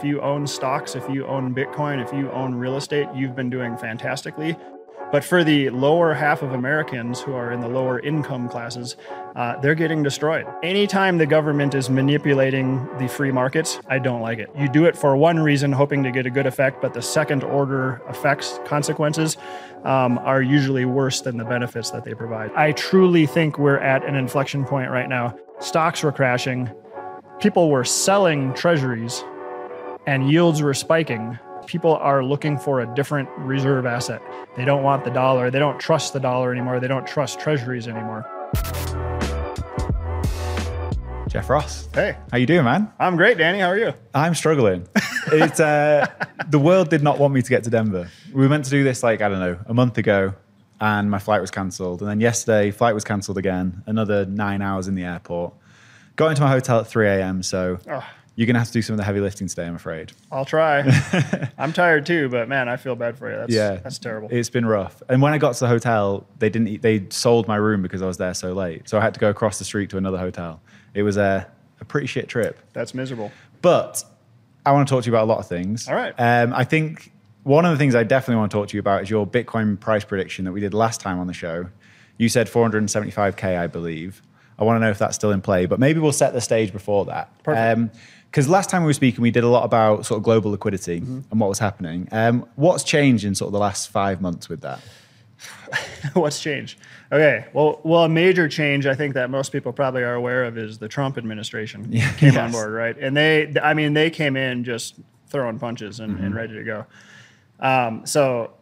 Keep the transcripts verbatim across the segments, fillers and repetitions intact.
If you own stocks, if you own Bitcoin, if you own real estate, you've been doing fantastically. But for the lower half of Americans who are in the lower income classes, uh, they're getting destroyed. Anytime the government is manipulating the free markets, I don't like it. You do it for one reason, hoping to get a good effect, but the second order effects, consequences, um, are usually worse than the benefits that they provide. I truly think we're at an inflection point right now. Stocks were crashing, people were selling treasuries, and yields were spiking. People are looking for a different reserve asset. They don't want the dollar. They don't trust the dollar anymore. They don't trust treasuries anymore. Jeff Ross. Hey. How you doing, man? I'm great, Danny. How are you? I'm struggling. It's uh, the world did not want me to get to Denver. We were meant to do this like, I don't know, a month ago, and my flight was cancelled. And then yesterday, flight was cancelled again. Another nine hours in the airport. Got into my hotel at three a.m., so... Oh. You're going to have to do some of the heavy lifting today, I'm afraid. I'll try. I'm tired too, but man, I feel bad for you. That's, yeah, that's terrible. It's been rough. And when I got to the hotel, they didn't. Eat, they sold my room because I was there so late. So I had to go across the street to another hotel. It was a, a pretty shit trip. That's miserable. But I want to talk to you about a lot of things. All right. Um, I think one of the things I definitely want to talk to you about is your Bitcoin price prediction that we did last time on the show. You said four hundred seventy-five K, I believe. I want to know if that's still in play, but maybe we'll set the stage before that. Perfect. Um, Because last time we were speaking, we did a lot about sort of global liquidity mm-hmm. and what was happening. Um, what's changed in sort of the last five months with that? What's changed? Okay, well, well, a major change I think that most people probably are aware of is the Trump administration yeah, came yes. on board, right? And they, I mean, they came in just throwing punches and, mm-hmm. and ready to go. Um, so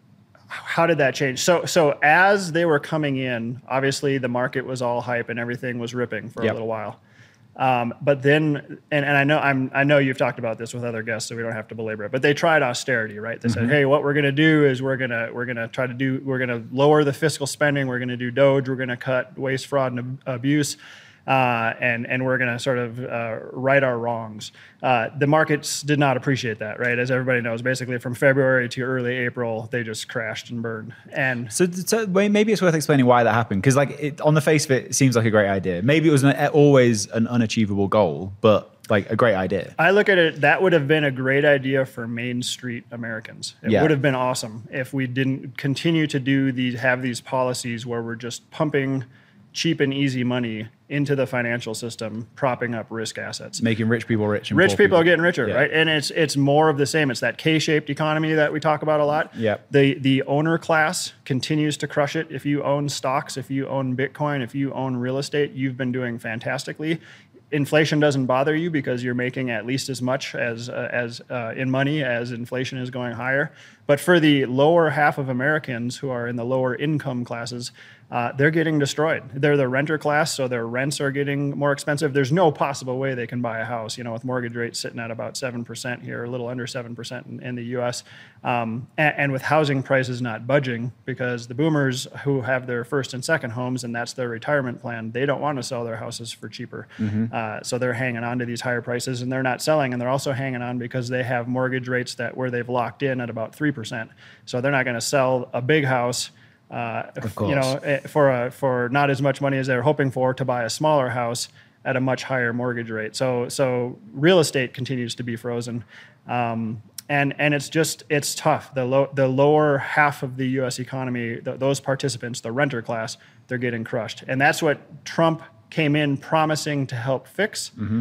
how did that change? So, so as they were coming in, obviously the market was all hype and everything was ripping for yep. a little while. Um, but then, and, and I know I'm, I know you've talked about this with other guests, so we don't have to belabor it. But they tried austerity, right? They mm-hmm. said, "Hey, what we're going to do is we're going to we're going to try to do we're going to lower the fiscal spending. We're going to do Doge. We're going to cut waste, fraud, and ab- abuse, uh, and and we're going to sort of uh, right our wrongs." Uh, the markets did not appreciate that, right? As everybody knows, basically from February to early April, they just crashed and burned. And so, so maybe it's worth explaining why that happened, because like it, on the face of it, it seems like a great idea. Maybe it was an, always an unachievable goal, but like a great idea. I look at it, that would have been a great idea for Main Street Americans. It yeah. would have been awesome if we didn't continue to do these, have these policies where we're just pumping cheap and easy money into the financial system, propping up risk assets. Making rich people rich. And rich poor people, people are getting richer, yeah. right? And it's it's more of the same. It's that K-shaped economy that we talk about a lot. Yep. The the owner class continues to crush it. If you own stocks, if you own Bitcoin, if you own real estate, you've been doing fantastically. Inflation doesn't bother you because you're making at least as much as uh, as uh, in money as inflation is going higher. But for the lower half of Americans who are in the lower income classes, uh, they're getting destroyed. They're the renter class, so their rents are getting more expensive. There's no possible way they can buy a house, you know, with mortgage rates sitting at about seven percent here, a little under seven percent in, in the U S, um, and, and with housing prices not budging because the boomers who have their first and second homes, and that's their retirement plan, they don't want to sell their houses for cheaper. Mm-hmm. Uh, so they're hanging on to these higher prices, and they're not selling, and they're also hanging on because they have mortgage rates that where they've locked in at about three percent. So they're not going to sell a big house, uh, you know, for a, for not as much money as they're hoping for to buy a smaller house at a much higher mortgage rate. So so real estate continues to be frozen, um, and and it's just it's tough. The low the lower half of the U S economy, th- those participants, the renter class, they're getting crushed, and that's what Trump came in promising to help fix. Mm-hmm.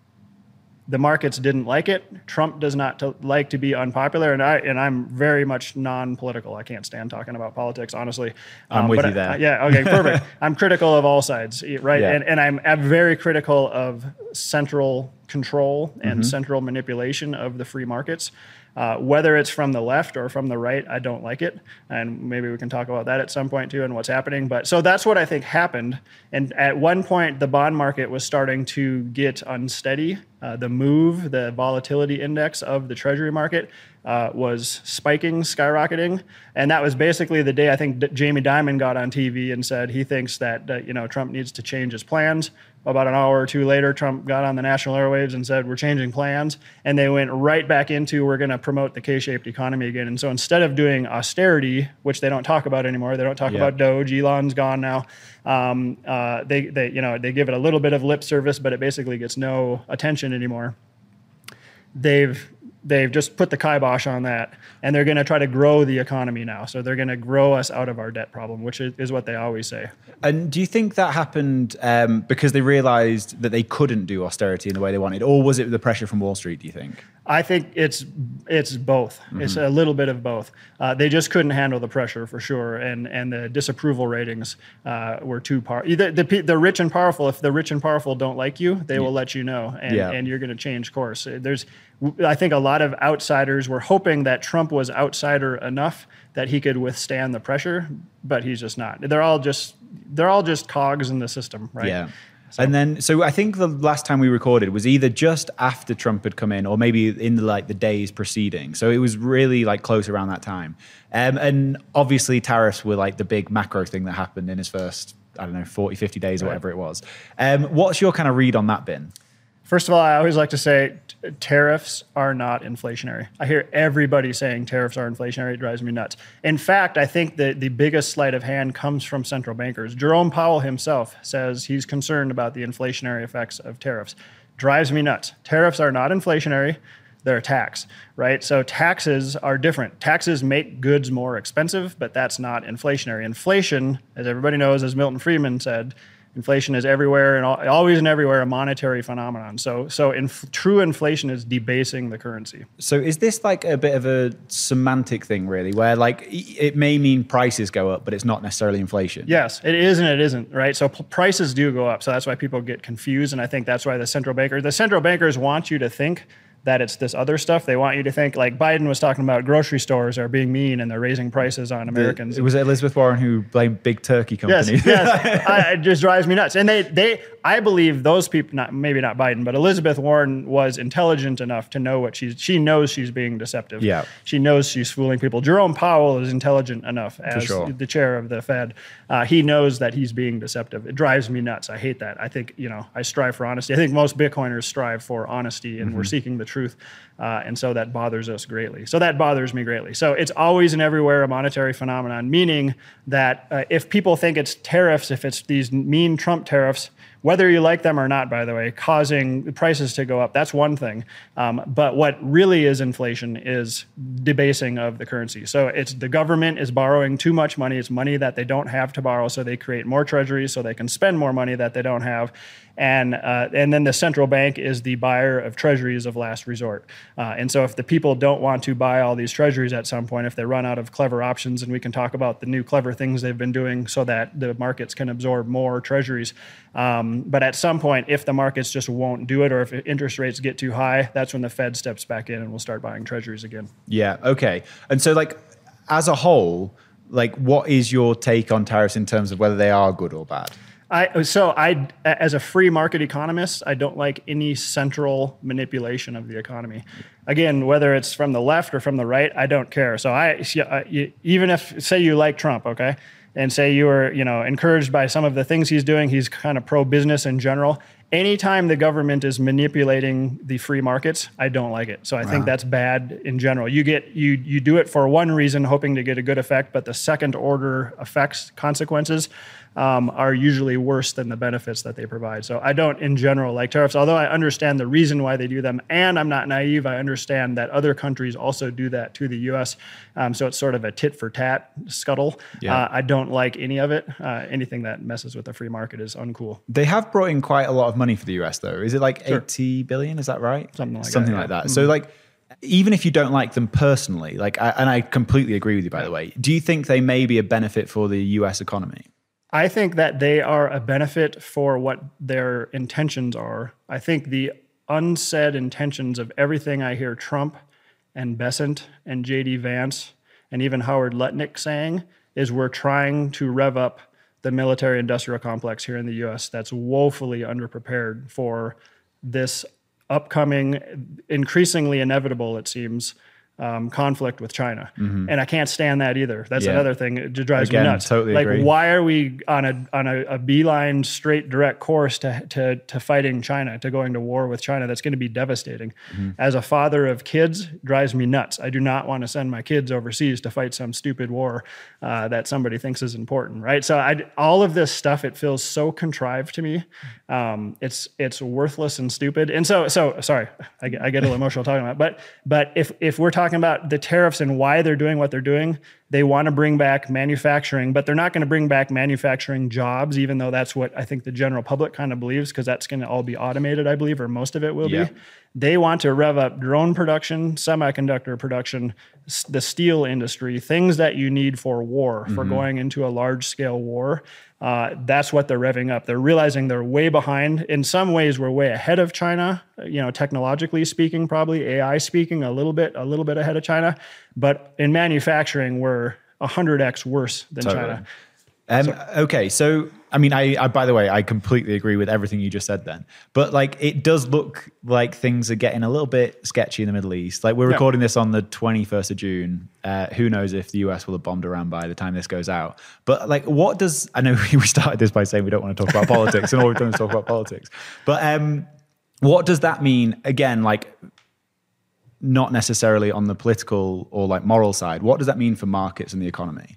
The markets didn't like it. Trump does not to like to be unpopular, and I and I'm very much non-political. I can't stand talking about politics, honestly. I'm um, with but you there. I, yeah, okay, perfect. I'm critical of all sides, right? Yeah. And and I'm, I'm very critical of central control and mm-hmm. central manipulation of the free markets. Uh, whether it's from the left or from the right, I don't like it. And maybe we can talk about that at some point too and what's happening. But so that's what I think happened. And at one point, the bond market was starting to get unsteady. Uh, the move, the volatility index of the treasury market uh, was spiking, skyrocketing. And that was basically the day I think D- Jamie Dimon got on T V and said he thinks that uh, you know Trump needs to change his plans. About an hour or two later, Trump got on the national airwaves and said, we're changing plans. And they went right back into, we're going to promote the K-shaped economy again. And so instead of doing austerity, which they don't talk about anymore, they don't talk yeah. about Doge, Elon's gone now. Um, uh, they, they, you know, they give it a little bit of lip service, but it basically gets no attention anymore. they've they've just put the kibosh on that, and they're going to try to grow the economy now. So they're going to grow us out of our debt problem, which is, is what they always say. And do you think that happened um, because they realized that they couldn't do austerity in the way they wanted, or was it the pressure from Wall Street, do you think? I think it's it's both. Mm-hmm. It's a little bit of both. Uh, they just couldn't handle the pressure for sure, and and the disapproval ratings uh, were too powerful. The, the the rich and powerful, if the rich and powerful don't like you, they will let you know, and yeah. and you're going to change course. There's, I think a lot of outsiders were hoping that Trump was outsider enough that he could withstand the pressure, but he's just not. They're all just they're all just cogs in the system, right? Yeah. So. And then, so I think the last time we recorded was either just after Trump had come in, or maybe in the, like the days preceding. So it was really like close around that time. Um, and obviously tariffs were like the big macro thing that happened in his first, I don't know, forty, fifty days or right. whatever it was. Um, what's your kind of read on that, Ben? First of all, I always like to say t- tariffs are not inflationary. I hear everybody saying tariffs are inflationary. It drives me nuts. In fact, I think that the biggest sleight of hand comes from central bankers. Jerome Powell himself says he's concerned about the inflationary effects of tariffs. Drives me nuts. Tariffs are not inflationary. They're a tax, right? So taxes are different. Taxes make goods more expensive, but that's not inflationary. Inflation, as everybody knows, as Milton Friedman said, inflation is everywhere and always and everywhere a monetary phenomenon. So, so inf- true inflation is debasing the currency. So, is this like a bit of a semantic thing, really, where like it may mean prices go up, but it's not necessarily inflation? Yes, it is and it isn't, right? So, p- prices do go up. So that's why people get confused, and I think that's why the central banker, the central bankers want you to think that it's this other stuff. They want you to think, like Biden was talking about, grocery stores are being mean and they're raising prices on Americans. It was Elizabeth Warren who blamed big turkey companies. Yes, yes. I, it just drives me nuts. And they, they, I believe those people, not maybe not Biden, but Elizabeth Warren was intelligent enough to know what she's, she knows she's being deceptive. Yeah. She knows she's fooling people. Jerome Powell is intelligent enough as sure. the chair of the Fed. Uh, he knows that he's being deceptive. It drives me nuts. I hate that. I think, you know, I strive for honesty. I think most Bitcoiners strive for honesty, and mm-hmm. we're seeking the truth. Uh, and so that bothers us greatly. So that bothers me greatly. So it's always and everywhere a monetary phenomenon, meaning that uh, if people think it's tariffs, if it's these mean Trump tariffs, whether you like them or not, by the way, causing prices to go up, that's one thing. Um, but what really is inflation is debasing of the currency. So it's the government is borrowing too much money. It's money that they don't have to borrow, so they create more treasuries so they can spend more money that they don't have. And uh, and then the central bank is the buyer of treasuries of last resort. Uh, and so if the people don't want to buy all these treasuries at some point, if they run out of clever options, and we can talk about the new clever things they've been doing so that the markets can absorb more treasuries. Um, but at some point, if the markets just won't do it, or if interest rates get too high, that's when the Fed steps back in and will start buying treasuries again. Yeah, okay. And so like as a whole, like what is your take on tariffs in terms of whether they are good or bad? I, so I, as a free market economist, I don't like any central manipulation of the economy. Again, whether it's from the left or from the right, I don't care. So I, even if, say you like Trump, okay, and say you were, you know, encouraged by some of the things he's doing, he's kind of pro-business in general. Anytime the government is manipulating the free markets, I don't like it. So I wow. think that's bad in general. You get you you do it for one reason, hoping to get a good effect, but the second order effects, consequences, um, are usually worse than the benefits that they provide. So I don't, in general, like tariffs, although I understand the reason why they do them, and I'm not naive. I understand that other countries also do that to the U S. Um, so it's sort of a tit for tat scuttle. Yeah. Uh, I don't like any of it. Uh, anything that messes with the free market is uncool. They have brought in quite a lot of money for the U S, though. Is it like sure. eighty billion? Is that right? Something like Something that. like yeah. that. Mm-hmm. So like, even if you don't like them personally, like, I, and I completely agree with you, by yeah. the way, do you think they may be a benefit for the U S economy? I think that they are a benefit for what their intentions are. I think the unsaid intentions of everything I hear Trump and Bessent and J D Vance and even Howard Lutnick saying is we're trying to rev up the military-industrial complex here in the U S that's woefully underprepared for this upcoming, increasingly inevitable, it seems, um, conflict with China. Mm-hmm. And I can't stand that either. That's yeah. another thing. It drives Again, me nuts. Totally like, agree. why are we on a on a, a beeline, straight, direct course to, to to fighting China, to going to war with China? That's going to be devastating. Mm-hmm. As a father of kids, drives me nuts. I do not want to send my kids overseas to fight some stupid war uh, that somebody thinks is important, right? So I, all of this stuff, it feels so contrived to me. Um, it's it's worthless and stupid. And so so sorry, I get, I get a little emotional talking about it. But but if if we're talking about the tariffs and why they're doing what they're doing, they want to bring back manufacturing, but they're not going to bring back manufacturing jobs, even though that's what I think the general public kind of believes, because that's going to all be automated, I believe, or most of it will yeah. be. They want to rev up drone production, semiconductor production, the steel industry, things that you need for war, for mm-hmm. going into a large-scale war. Uh, that's what they're revving up. They're realizing they're way behind. In some ways, we're way ahead of China, you know, technologically speaking, probably A I speaking, a little bit, a little bit ahead of China. But in manufacturing, we're one hundred x worse than totally. China. Um, so, okay, so I mean, I, I by the way, I completely agree with everything you just said then. But like, it does look like things are getting a little bit sketchy in the Middle East. Like, we're yeah. recording this on the twenty-first of June. Uh, who knows if the U S will have bombed Iran by the time this goes out? But like, what does I know we started this by saying we don't want to talk about politics, and all we've done is talk about politics. But um, what does that mean? Again, like, not necessarily on the political or like moral side. What does that mean for markets and the economy?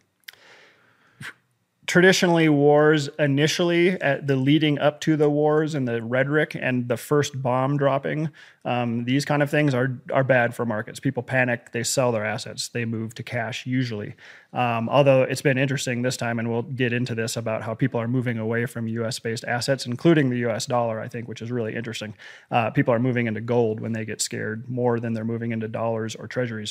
Traditionally, wars initially, at the leading up to the wars and the rhetoric and the first bomb dropping, um, these kind of things are are bad for markets. People panic, they sell their assets, they move to cash usually. Um, although it's been interesting this time, and we'll get into this about how people are moving away from U S-based assets, including the U S dollar, I think, which is really interesting. Uh, people are moving into gold when they get scared more than they're moving into dollars or treasuries.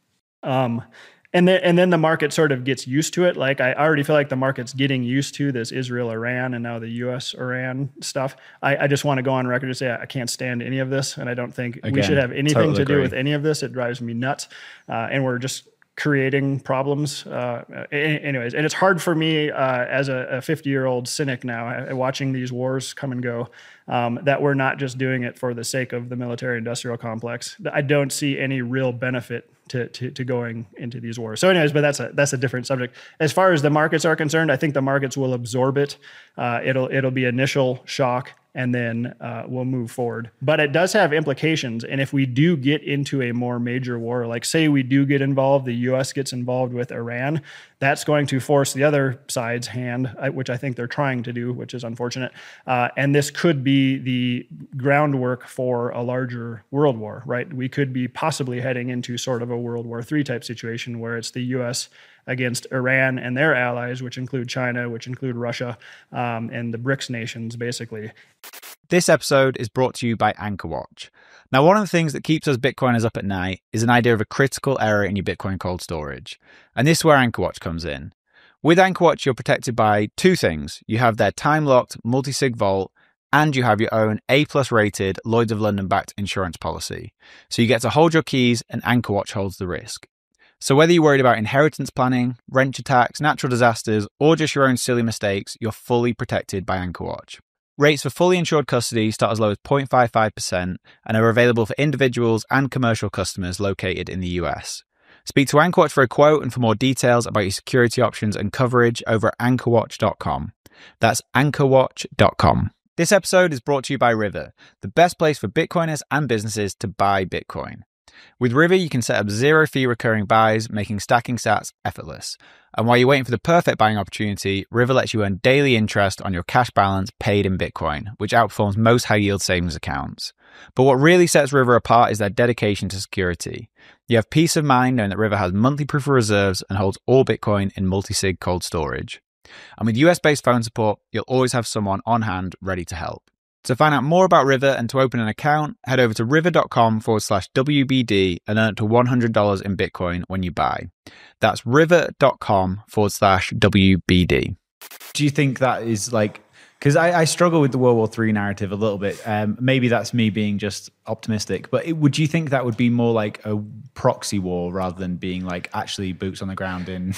Um, And then, and then the market sort of gets used to it. Like, I already feel like the market's getting used to this Israel-Iran and now the U S-Iran stuff. I, I just want to go on record to say I can't stand any of this, and I don't think Again, we should have anything totally to agree. do with any of this. It drives me nuts, uh, and we're just creating problems. Uh, anyways, and it's hard for me uh, as a fifty-year-old cynic now, watching these wars come and go, um, that we're not just doing it for the sake of the military-industrial complex. I don't see any real benefit To, to to going into these wars. So anyways, but that's a that's a different subject. As far as the markets are concerned, I think the markets will absorb it. Uh, it'll it'll be initial shock, and then uh, we'll move forward. But it does have implications. And if we do get into a more major war, like say we do get involved, the U S gets involved with Iran, that's going to force the other side's hand, which I think they're trying to do, which is unfortunate. Uh, and this could be the groundwork for a larger world war, right? We could be possibly heading into sort of a World War Three type situation where it's the U S against Iran and their allies, which include China, which include Russia, um, and the BRICS nations, basically. This episode is brought to you by AnchorWatch. Now, one of the things that keeps us Bitcoiners up at night is an idea of a critical error in your Bitcoin cold storage. And this is where AnchorWatch comes in. With AnchorWatch, you're protected by two things. You have their time-locked multi-sig vault, and you have your own A-plus rated Lloyds of London-backed insurance policy. So you get to hold your keys, and AnchorWatch holds the risk. So whether you're worried about inheritance planning, wrench attacks, natural disasters, or just your own silly mistakes, you're fully protected by AnchorWatch. Rates for fully insured custody start as low as zero point five five percent and are available for individuals and commercial customers located in the U S. Speak to AnchorWatch for a quote and for more details about your security options and coverage over at anchor watch dot com. That's anchor watch dot com. This episode is brought to you by River, the best place for Bitcoiners and businesses to buy Bitcoin. With River, you can set up zero-fee recurring buys, making stacking sats effortless. And while you're waiting for the perfect buying opportunity, River lets you earn daily interest on your cash balance paid in Bitcoin, which outperforms most high-yield savings accounts. But what really sets River apart is their dedication to security. You have peace of mind knowing that River has monthly proof of reserves and holds all Bitcoin in multi-sig cold storage. And with U S-based phone support, you'll always have someone on hand ready to help. To find out more about River and to open an account, head over to river.com forward slash WBD and earn up to one hundred dollars in Bitcoin when you buy. That's river.com forward slash WBD. Do you think that is like, because I, I struggle with the World War Three narrative a little bit. Um, maybe that's me being just optimistic, but it, would you think that would be more like a proxy war rather than being like actually boots on the ground in...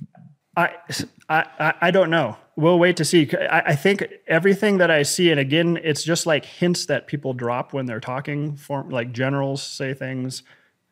I, I, I don't know. We'll wait to see. I, I think everything that I see, and again, it's just like hints that people drop when they're talking, for, like generals say things,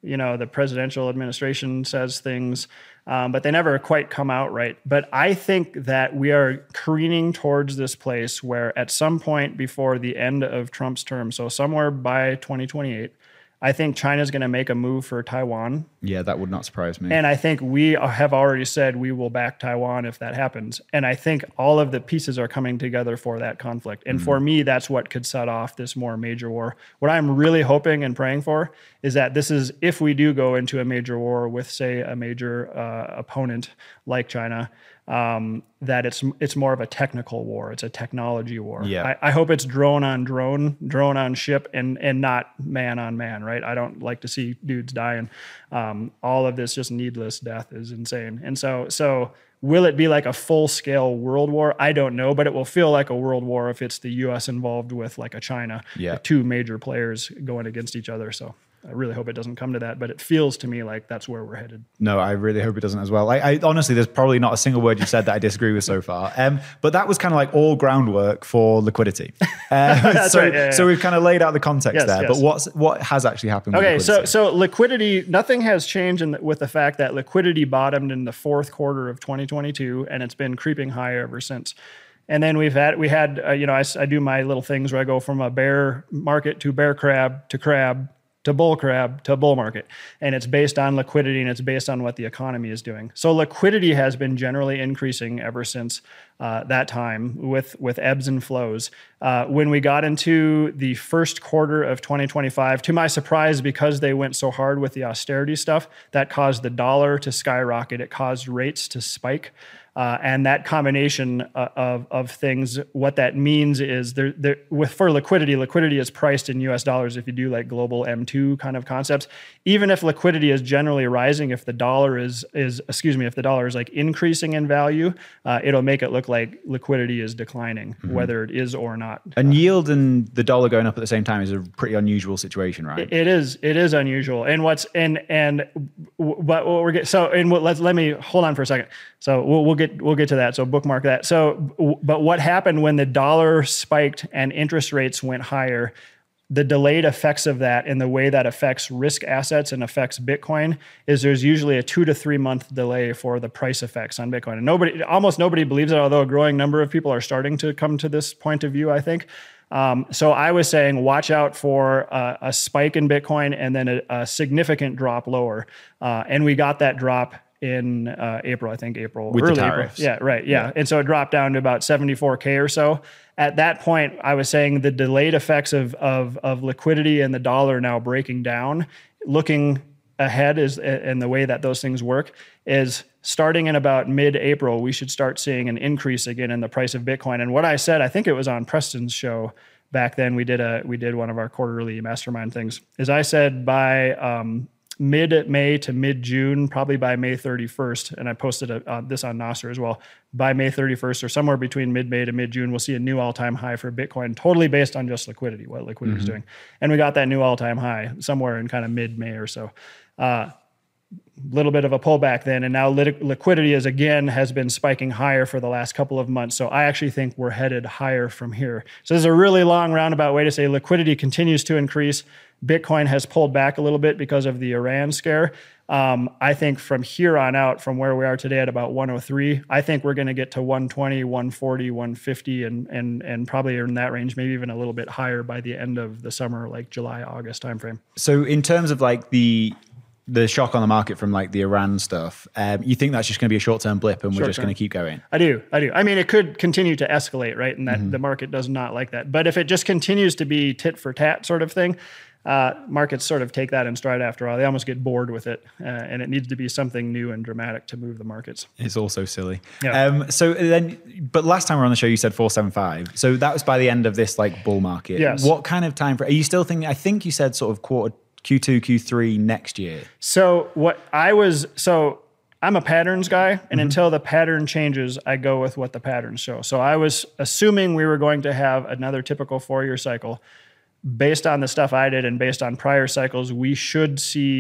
You know, the presidential administration says things, um, but they never quite come out right. But I think that we are careening towards this place where at some point before the end of Trump's term, so somewhere by twenty twenty-eight, I think China's going to make a move for Taiwan. Yeah, that would not surprise me. And I think we have already said we will back Taiwan if that happens. And I think all of the pieces are coming together for that conflict. And mm-hmm. for me, that's what could set off this more major war. What I'm really hoping and praying for is that this is, if we do go into a major war with, say, a major uh, opponent like China, um, that it's it's more of a technical war. It's a technology war. Yeah. I, I hope it's drone on drone, drone on ship, and and not man on man, right? I don't like to see dudes dying. Um, all of this just needless death is insane. And so so will it be like a full scale world war? I don't know, but it will feel like a world war if it's the U S involved with like a China, yeah. the two major players going against each other. So I really hope it doesn't come to that, but it feels to me like that's where we're headed. No, I really hope it doesn't as well. I, I honestly, there's probably not a single word you said that I disagree with so far. Um, but that was kind of like all groundwork for liquidity. Uh, so, right, yeah, yeah. so we've kind of laid out the context yes, there. Yes. But what's what has actually happened? Okay, with so so liquidity, nothing has changed in the, with the fact that liquidity bottomed in the fourth quarter of twenty twenty-two, and it's been creeping higher ever since. And then we've had, we had, uh, you know, I, I do my little things where I go from a bear market to bear crab to crab to bull crab to bull market. And it's based on liquidity and it's based on what the economy is doing. So liquidity has been generally increasing ever since uh, that time with, with ebbs and flows. Uh, when we got into the first quarter of twenty twenty-five, to my surprise, because they went so hard with the austerity stuff, that caused the dollar to skyrocket. It caused rates to spike. Uh, and that combination uh, of, of things, what that means is there, there, with for liquidity, liquidity is priced in U S dollars if you do like global M two kind of concepts. Even if liquidity is generally rising, if the dollar is, is excuse me, if the dollar is like increasing in value, uh, it'll make it look like liquidity is declining, mm-hmm. whether it is or not. And uh, yield and the dollar going up at the same time is a pretty unusual situation, right? It, it is. It is unusual. And what's and and but what we're getting so and what, let's let me hold on for a second. So we'll we'll get We'll get to that. So bookmark that. So, but what happened when the dollar spiked and interest rates went higher, the delayed effects of that and the way that affects risk assets and affects Bitcoin is there's usually a two to three month delay for the price effects on Bitcoin. And nobody, almost nobody believes it, although a growing number of people are starting to come to this point of view, I think. Um, so I was saying, watch out for uh, a spike in Bitcoin and then a, a significant drop lower. Uh, and we got that drop in uh, April, I think April. With early the tariffs. April. Yeah, right. Yeah. yeah. And so it dropped down to about seventy-four K or so. At that point, I was saying the delayed effects of, of, of liquidity and the dollar now breaking down, looking ahead is, and the way that those things work is starting in about mid-April, we should start seeing an increase again in the price of Bitcoin. And what I said, I think it was on Preston's show back then, we did a, we did one of our quarterly mastermind things, is I said by, um, mid-May to mid-June, probably by May thirty-first, and I posted a, uh, this on Nasser as well, by May thirty-first or somewhere between mid-May to mid-June, we'll see a new all-time high for Bitcoin, totally based on just liquidity, what liquidity is mm-hmm. doing. And we got that new all-time high somewhere in kind of mid-May or so. Uh, little bit of a pullback then, and now lit- liquidity is again has been spiking higher for the last couple of months. So I actually think we're headed higher from here. So there's a really long roundabout way to say liquidity continues to increase. Bitcoin has pulled back a little bit because of the Iran scare. Um, I think from here on out, from where we are today at about one oh three, I think we're going to get to one twenty, one forty, one fifty, and and and probably in that range, maybe even a little bit higher by the end of the summer, like July, August timeframe. So in terms of like the the shock on the market from like the Iran stuff, um, you think that's just going to be a short-term blip and we're Short just term. going to keep going? I do. I do. I mean, it could continue to escalate, right? And that mm-hmm. the market does not like that. But if it just continues to be tit for tat sort of thing, uh, markets sort of take that in stride after all. They almost get bored with it. Uh, and it needs to be something new and dramatic to move the markets. It's also silly. Yeah. Um, so then, but last time we were on the show, you said four seventy-five. So that was by the end of this like bull market. Yes. What kind of time frame? Are you still thinking, I think you said sort of quarter Q two, Q three next year. So what I was, so I'm a patterns guy, and mm-hmm. until the pattern changes, I go with what the patterns show. So I was assuming we were going to have another typical four-year cycle. Based on the stuff I did and based on prior cycles, we should see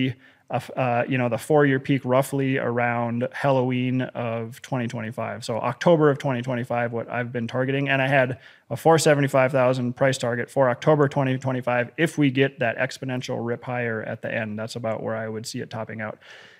uh, you know, the four-year peak roughly around Halloween of twenty twenty-five. So October of twenty twenty-five, what I've been targeting. And I had a four hundred seventy-five thousand price target for October twenty twenty-five. If we get that exponential rip higher at the end, that's about where I would see it topping out.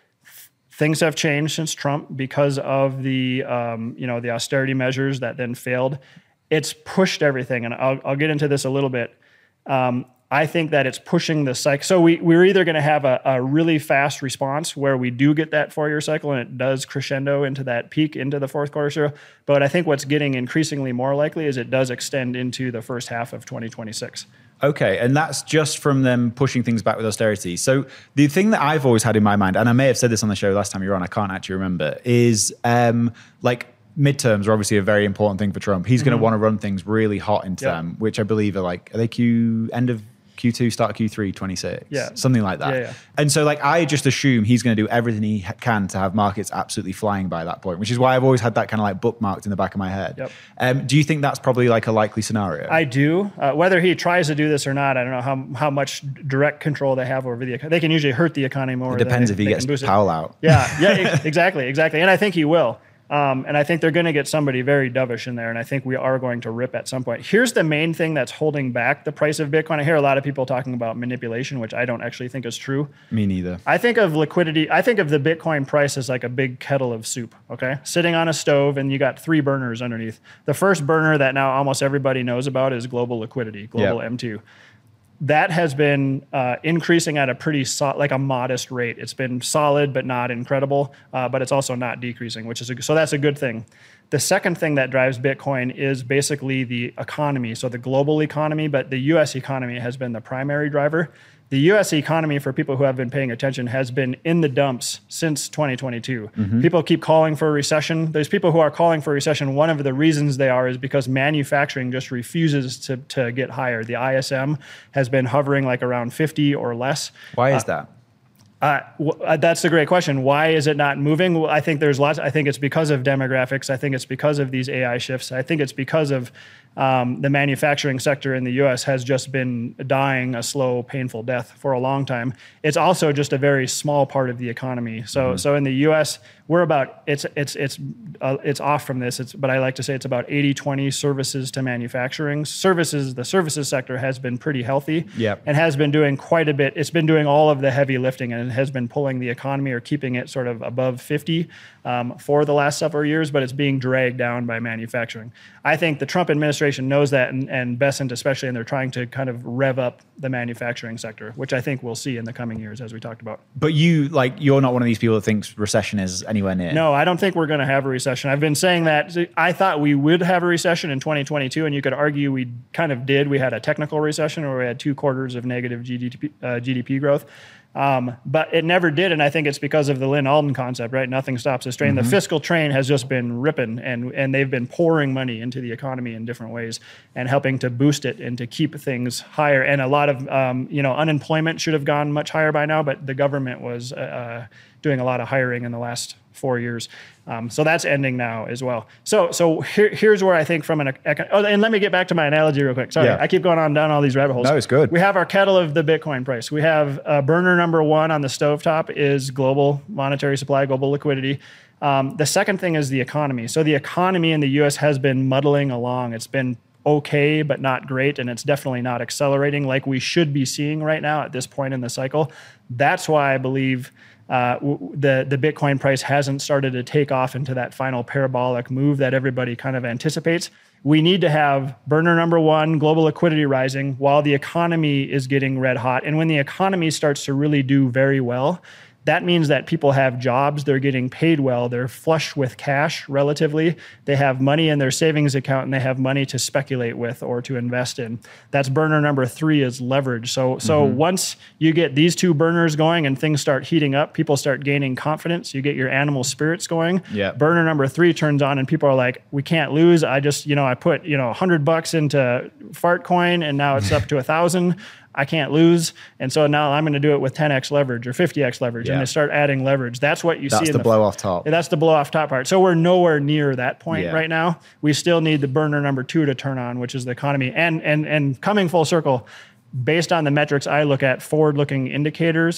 Things have changed since Trump because of the, um, you know, the austerity measures that then failed. It's pushed everything. And I'll, I'll get into this a little bit. Um, I think that it's pushing the cycle. So we, we're either going to have a, a really fast response where we do get that four-year cycle and it does crescendo into that peak into the fourth quarter zero. But I think what's getting increasingly more likely is it does extend into the first half of twenty twenty-six. Okay, and that's just from them pushing things back with austerity. So the thing that I've always had in my mind, and I may have said this on the show last time you were on, I can't actually remember, is um, like midterms are obviously a very important thing for Trump. He's mm-hmm. going to want to run things really hot into yep. them, which I believe are like, are they Q end of Q two, start of Q three, twenty-six? Yeah. Something like that. Yeah, yeah. And so like, I just assume he's going to do everything he ha- can to have markets absolutely flying by that point, which is why I've always had that kind of like bookmarked in the back of my head. Yep. Um, do you think that's probably like a likely scenario? I do. Uh, whether he tries to do this or not, I don't know how how much direct control they have over the economy. They can usually hurt the economy more. It depends than they, if he gets Powell out. Yeah, yeah, exactly, exactly. And I think he will. Um, and I think they're going to get somebody very dovish in there. And I think we are going to rip at some point. Here's the main thing that's holding back the price of Bitcoin. I hear a lot of people talking about manipulation, which I don't actually think is true. Me neither. I think of liquidity. I think of the Bitcoin price as like a big kettle of soup, okay? Sitting on a stove and you got three burners underneath. The first burner that now almost everybody knows about is global liquidity, global yep. M two. That has been uh, increasing at a pretty so, like a modest rate. It's been solid, but not incredible. Uh, but it's also not decreasing, which is a, so that's a good thing. The second thing that drives Bitcoin is basically the economy, so the global economy. But the U S economy has been the primary driver. The U S economy, for people who have been paying attention, has been in the dumps since twenty twenty-two. Mm-hmm. People keep calling for a recession. There's people who are calling for a recession. One of the reasons they are is because manufacturing just refuses to, to get higher. The I S M has been hovering like around fifty or less. Why is uh, that? Uh, w- that's a great question. Why is it not moving? Well, I think there's lots. I think it's because of demographics. I think it's because of these A I shifts. I think it's because of um, the manufacturing sector in the U S has just been dying a slow, painful death for a long time. It's also just a very small part of the economy. So, mm-hmm. so in the U S, we're about it's it's it's uh, it's off from this. It's but I like to say it's about eighty twenty services to manufacturing. Services, the services sector has been pretty healthy yep. and has been doing quite a bit. It's been doing all of the heavy lifting and it has been pulling the economy or keeping it sort of above fifty um, for the last several years, but it's being dragged down by manufacturing. I think the Trump administration knows that, and, and Bessent especially, and they're trying to kind of rev up the manufacturing sector, which I think we'll see in the coming years, as we talked about. But you, like, you're not one of these people that thinks recession is anywhere near. No, I don't think we're going to have a recession. I've been saying that. I thought we would have a recession in twenty twenty-two, and you could argue we kind of did. We had a technical recession where we had two quarters of negative G D P, uh, G D P growth. Um, but it never did, and I think it's because of the Lynn Alden concept, right? Nothing stops this train. Mm-hmm. The fiscal train has just been ripping, and and they've been pouring money into the economy in different ways and helping to boost it and to keep things higher. And a lot of, um, you know, unemployment should have gone much higher by now, but the government was uh, doing a lot of hiring in the last four years. Um, so that's ending now as well. So so here, here's where I think from an, oh, and let me get back to my analogy real quick. Sorry, yeah. I keep going on down all these rabbit holes. No, it's good. We have our kettle of the Bitcoin price. We have uh, burner number one on the stovetop is global monetary supply, global liquidity. Um, the second thing is the economy. So the economy in the U S has been muddling along. It's been okay, but not great, and it's definitely not accelerating like we should be seeing right now at this point in the cycle. That's why I believe Uh, w- the the Bitcoin price hasn't started to take off into that final parabolic move that everybody kind of anticipates. We need to have burner number one, global liquidity rising, while the economy is getting red hot. And when the economy starts to really do very well, that means that people have jobs, they're getting paid well, they're flush with cash relatively, they have money in their savings account, and they have money to speculate with or to invest in. That's burner number three is leverage. So, so mm-hmm. once you get these two burners going and things start heating up, people start gaining confidence, you get your animal spirits going. Yeah. Burner number three turns on and people are like, we can't lose. I just, you know, I put, you know, a hundred bucks into Fartcoin and now it's up to a thousand. I can't lose. And so now I'm going to do it with ten x leverage or fifty x leverage. Yeah. And they start adding leverage. That's what you that's see. That's the, the blow off top. That's the blow off top part. So we're nowhere near that point yeah. right now. We still need the burner number two to turn on, which is the economy. And, and, and coming full circle, based on the metrics I look at, forward looking indicators,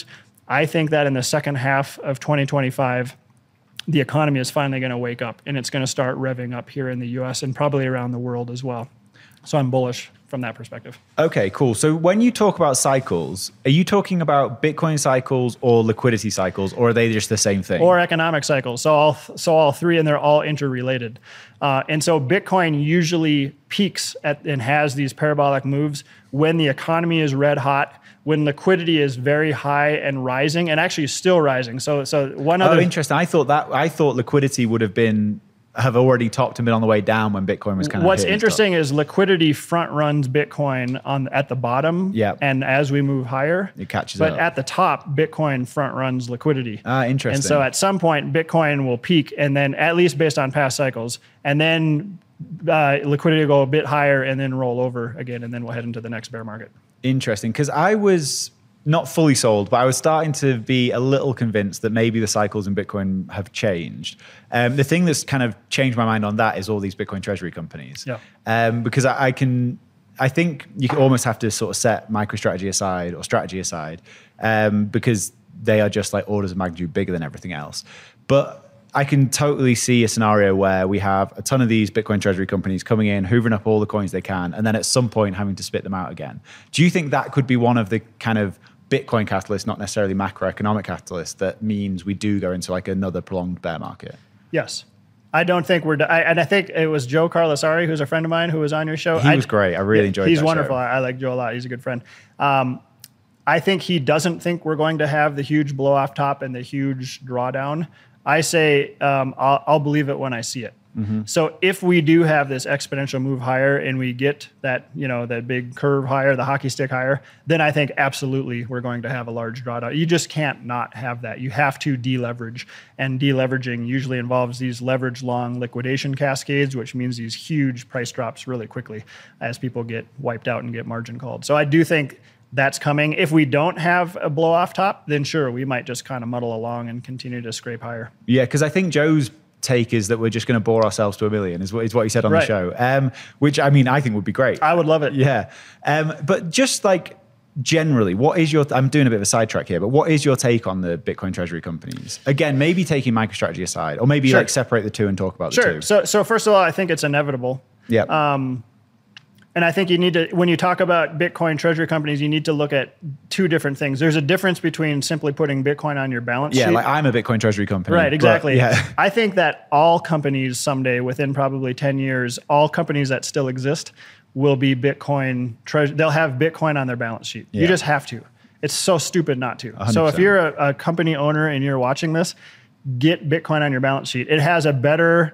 I think that in the second half of twenty twenty-five, the economy is finally going to wake up and it's going to start revving up here in the U S and probably around the world as well. So I'm bullish from that perspective. Okay, cool. So when you talk about cycles, are you talking about Bitcoin cycles or liquidity cycles, or are they just the same thing? Or economic cycles. So all, so all three, and they're all interrelated. Uh, and so Bitcoin usually peaks at, and has these parabolic moves when the economy is red hot, when liquidity is very high and rising, and actually still rising. So, so one other. Oh, interesting. I thought that I thought liquidity would have been have already topped and been on the way down when Bitcoin was kind of. What's interesting is liquidity front runs Bitcoin on at the bottom. Yeah. And as we move higher, it catches but up. But at the top, Bitcoin front runs liquidity. Ah, interesting. And so at some point, Bitcoin will peak, and then at least based on past cycles, and then uh, liquidity will go a bit higher, and then roll over again, and then we'll head into the next bear market. Interesting, because I was not fully sold, but I was starting to be a little convinced that maybe the cycles in Bitcoin have changed. Um, the thing that's kind of changed my mind on that is all these Bitcoin treasury companies. Yeah. Um, because I, I can, I think you can almost have to sort of set MicroStrategy aside or strategy aside, um, because they are just like orders of magnitude bigger than everything else. But I can totally see a scenario where we have a ton of these Bitcoin treasury companies coming in, hoovering up all the coins they can, and then at some point having to spit them out again. Do you think that could be one of the kind of Bitcoin catalyst, not necessarily macroeconomic catalyst, that means we do go into like another prolonged bear market? Yes. I don't think we're, I, and I think it was Joe Carlasari, who's a friend of mine, who was on your show. He I, was great. I really enjoyed He's that wonderful. show. I, I like Joe a lot. He's a good friend. Um, I think he doesn't think we're going to have the huge blow off top and the huge drawdown. I say um, I'll, I'll believe it when I see it. Mm-hmm. So if we do have this exponential move higher and we get that, you know, that big curve higher, the hockey stick higher, then I think absolutely we're going to have a large drawdown. You just can't not have that. You have to deleverage, and deleveraging usually involves these leverage long liquidation cascades, which means these huge price drops really quickly as people get wiped out and get margin called. So I do think that's coming. If we don't have a blow off top, then sure, we might just kind of muddle along and continue to scrape higher. Yeah, because I think Joe's take is that we're just going to bore ourselves to a million, is what, is what he said on right. the show, um, which I mean, I think would be great. I would love it. Yeah. Um, but just like generally, what is your, I'm doing a bit of a sidetrack here, but what is your take on the Bitcoin treasury companies? Again, maybe taking MicroStrategy aside, or maybe sure. like separate the two and talk about sure. the two. So, so first of all, I think it's inevitable. Yeah. Um, And I think you need to, when you talk about Bitcoin treasury companies, you need to look at two different things. There's a difference between simply putting Bitcoin on your balance yeah, sheet. like I'm a Bitcoin treasury company. Right, exactly. But, yeah. I think that all companies someday, within probably ten years, all companies that still exist will be Bitcoin treasury. They'll have Bitcoin on their balance sheet. Yeah. You just have to. It's so stupid not to. one hundred percent. So if you're a, a company owner and you're watching this, get Bitcoin on your balance sheet. It has a better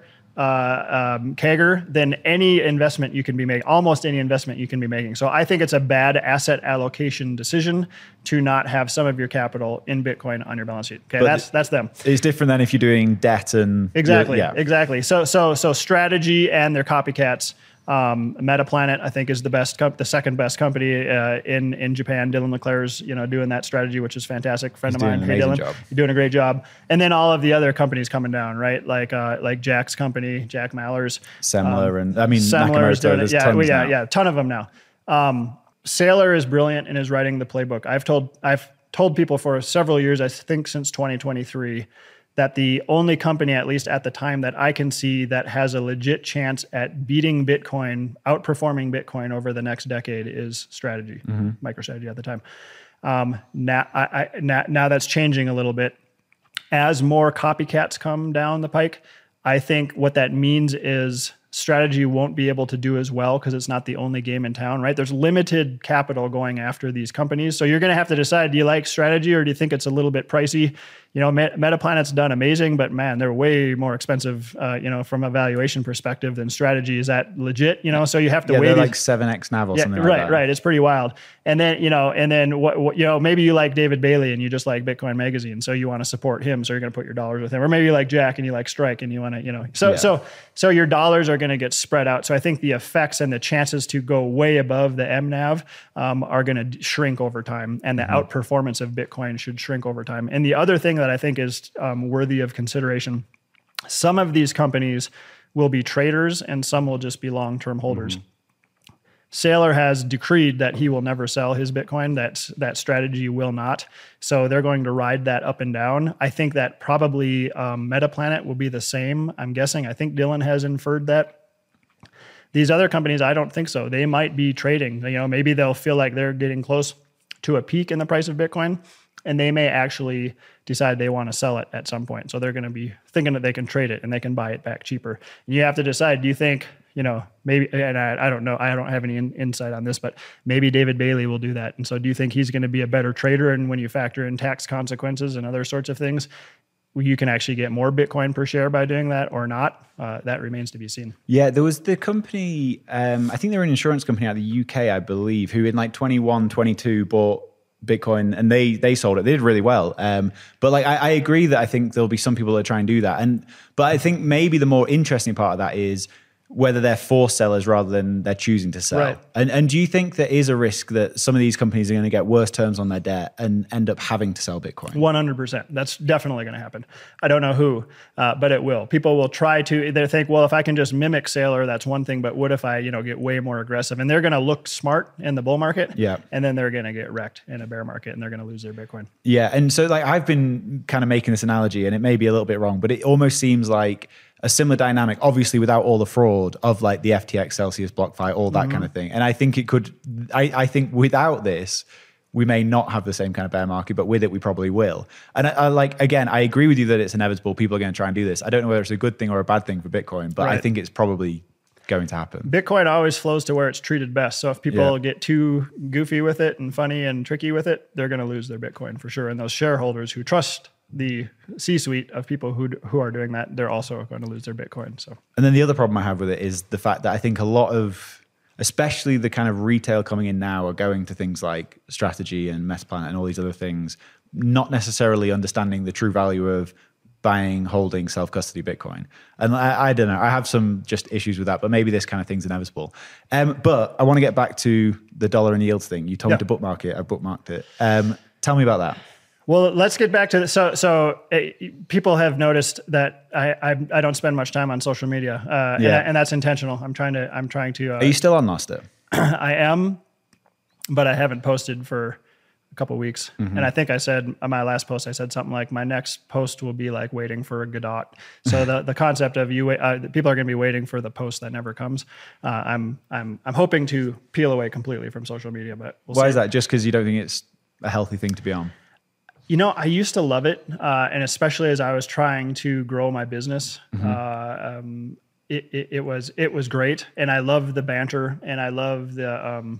uh, um, C A G R than any investment you can be making, almost any investment you can be making. So I think it's a bad asset allocation decision to not have some of your capital in Bitcoin on your balance sheet. Okay, But that's that's them. It's different than if you're doing debt and Exactly, yeah. exactly. So so so strategy and their copycats. Um, Metaplanet, I think, is the best, comp- the second best company uh, in in Japan. Dylan LeClaire's, you know, doing that strategy, which is fantastic. Friend He's of mine, doing an hey Dylan, amazing job. you're doing a great job. And then all of the other companies coming down, right? Like uh, like Jack's company, Jack Mallers, Semler, um, and I mean Semler is Nakamoto. doing it. There's Yeah, tons well, yeah, now. yeah, a ton of them now. Um, Saylor is brilliant and is writing the playbook. I've told I've told people for several years, I think since twenty twenty-three, that the only company, at least at the time, that I can see that has a legit chance at beating Bitcoin, outperforming Bitcoin over the next decade is Strategy, mm-hmm. MicroStrategy at the time. Um, now, I, I, now, now that's changing a little bit. As more copycats come down the pike, I think what that means is Strategy won't be able to do as well because it's not the only game in town, right? There's limited capital going after these companies. So you're going to have to decide, do you like Strategy or do you think it's a little bit pricey? You know, Metaplanet's done amazing, but man, they're way more expensive, uh, you know, from a valuation perspective than Strategy. Is that legit? You know, so you have to Yeah, weigh they're these- like seven X Nav or yeah, something right, like that. right. It's pretty wild. And then, you know, and then what, what, you know, maybe you like David Bailey and you just like Bitcoin Magazine, so you want to support him, so you're going to put your dollars with him. Or maybe you like Jack and you like Strike and you want to, you know, so Yeah. so so your dollars are going to get spread out. So I think the effects and the chances to go way above the M NAV um, are going to shrink over time, and the mm-hmm. outperformance of Bitcoin should shrink over time. And the other thing that I think is um, worthy of consideration, some of these companies will be traders and some will just be long-term holders. Mm-hmm. Saylor has decreed that he will never sell his Bitcoin. That's, that strategy will not. So they're going to ride that up and down. I think that probably um, Metaplanet will be the same. I'm guessing. I think Dylan has inferred that. These other companies, I don't think so. They might be trading. You know, maybe they'll feel like they're getting close to a peak in the price of Bitcoin, and they may actually decide they want to sell it at some point. So they're going to be thinking that they can trade it and they can buy it back cheaper. And you have to decide, do you think, you know, maybe, and I, I don't know, I don't have any in, insight on this, but maybe David Bailey will do that. And so do you think he's going to be a better trader? And when you factor in tax consequences and other sorts of things, you can actually get more Bitcoin per share by doing that or not? Uh, that remains to be seen. Yeah, there was the company, um, I think they were an insurance company out of the U K, I believe, who in like twenty-one, twenty-two bought Bitcoin and they they sold it. They did really well. Um, but like I, I agree that I think there'll be some people that try and do that. And but I think maybe the more interesting part of that is whether they're forced sellers rather than they're choosing to sell. Right. And and do you think there is a risk that some of these companies are going to get worse terms on their debt and end up having to sell Bitcoin? one hundred percent. That's definitely going to happen. I don't know who, uh, but it will. People will try to, they think, well, if I can just mimic Saylor, that's one thing, but what if I, you know, get way more aggressive? And they're going to look smart in the bull market. Yeah. And then they're going to get wrecked in a bear market and they're going to lose their Bitcoin. Yeah. And so like I've been kind of making this analogy and it may be a little bit wrong, but it almost seems like a similar dynamic, obviously without all the fraud of like the F T X, Celsius, BlockFi, all that mm-hmm. kind of thing. And I think it could, I, I think without this, we may not have the same kind of bear market, but with it, we probably will. And I, I like, again, I agree with you that it's inevitable. People are going to try and do this. I don't know whether it's a good thing or a bad thing for Bitcoin, but right. I think it's probably going to happen. Bitcoin always flows to where it's treated best. So if people yeah. get too goofy with it and funny and tricky with it, they're going to lose their Bitcoin for sure. And those shareholders who trust the C-suite of people who who are doing that, they're also going to lose their Bitcoin. So, and then the other problem I have with it is the fact that I think a lot of, especially the kind of retail coming in now, are going to things like Strategy and Metaplanet and all these other things, not necessarily understanding the true value of buying, holding, self-custody Bitcoin. And I, I don't know, I have some just issues with that, but maybe this kind of thing's inevitable. Um, but I want to get back to the dollar and yields thing. You told yeah. me to bookmark it. I bookmarked it. Um, tell me about that. Well, let's get back to the, so so uh, people have noticed that I, I I don't spend much time on social media, uh, yeah. and, and that's intentional. I'm trying to I'm trying to. Uh, Are you still on Nostr? I am, but I haven't posted for a couple of weeks. Mm-hmm. And I think I said on my last post, I said something like my next post will be like waiting for a Godot. So the the concept of you uh, people are going to be waiting for the post that never comes. Uh, I'm I'm I'm hoping to peel away completely from social media, but we'll why see. is that? Just because you don't think it's a healthy thing to be on? You know, I used to love it, uh, and especially as I was trying to grow my business, mm-hmm. uh, um, it, it, it was it was great, and I love the banter, and I love the um,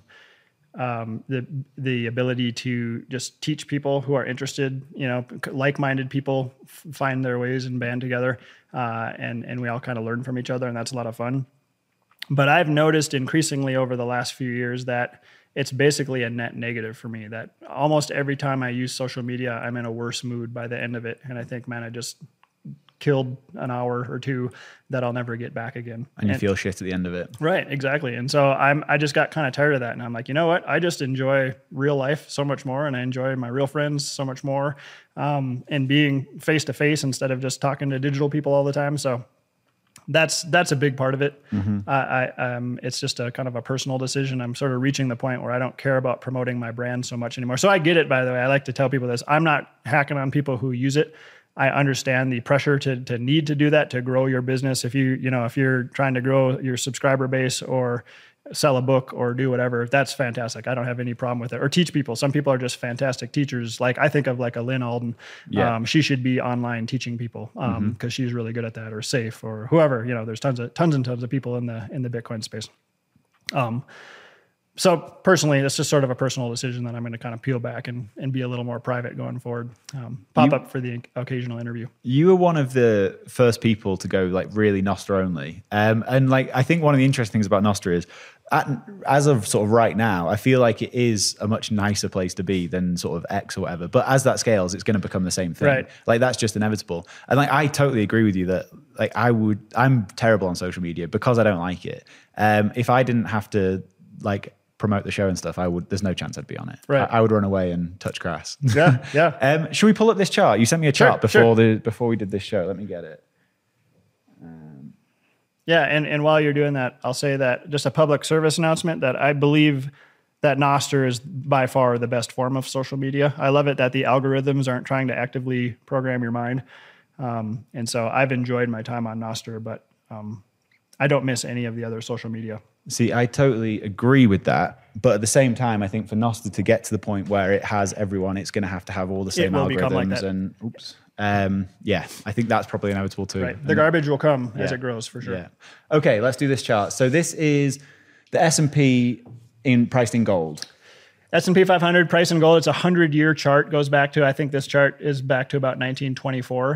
um, the the ability to just teach people who are interested, you know, like-minded people f- find their ways and band together, uh, and and we all kind of learn from each other, and that's a lot of fun. But I've noticed increasingly over the last few years that it's basically a net negative for me, that almost every time I use social media, I'm in a worse mood by the end of it. And I think, man, I just killed an hour or two that I'll never get back again. And you and, feel shit at the end of it. Right, exactly. And so I'm, I just got kind of tired of that. And I'm like, you know what? I just enjoy real life so much more. And I enjoy my real friends so much more. Um, and being face-to-face instead of just talking to digital people all the time. So That's that's a big part of it. Mm-hmm. I, I um, it's just a kind of a personal decision. I'm sort of reaching the point where I don't care about promoting my brand so much anymore. So I get it, by the way. I like to tell people this. I'm not hacking on people who use it. I understand the pressure to to need to do that to grow your business. If you you know if you're trying to grow your subscriber base or sell a book or do whatever, that's fantastic. I don't have any problem with it. Or teach people. Some people are just fantastic teachers. Like I think of like a Lynn Alden. Yeah. Um, she should be online teaching people um, mm-hmm. because she's really good at that. Or Safe or whoever. You know, there's tons of tons and tons of people in the in the Bitcoin space. Um, so personally, it's just sort of a personal decision that I'm going to kind of peel back and, and be a little more private going forward. Um, pop you, up for the occasional interview. You were one of the first people to go like really Nostr only. Um, and like, I think one of the interesting things about Nostr is at, as of sort of right now, I feel like it is a much nicer place to be than sort of X or whatever. But as that scales, it's going to become the same thing. Right. Like that's just inevitable. And like, I totally agree with you that like I would, I'm terrible on social media because I don't like it. Um, if I didn't have to like, promote the show and stuff, I would. There's no chance I'd be on it. Right. I, I would run away and touch grass. Yeah, yeah. um, should we pull up this chart? You sent me a chart Sure, before sure. the before we did this show. Let me get it. Um, Yeah, and, and while you're doing that, I'll say that just a public service announcement that I believe that Nostr is by far the best form of social media. I love it that the algorithms aren't trying to actively program your mind. Um, and so I've enjoyed my time on Nostr, but um, I don't miss any of the other social media. See, I totally agree with that. But at the same time, I think for Nostr to get to the point where it has everyone, it's going to have to have all the same will become like algorithms. that. And oops. Um, yeah, I think that's probably inevitable too. Right. The garbage will come as Yeah. it grows for sure. Yeah. Okay, let's do this chart. So this is the S and P in priced in gold. S and P five hundred price in gold. It's a hundred-year chart. Goes back to, I think this chart is back to about nineteen twenty-four.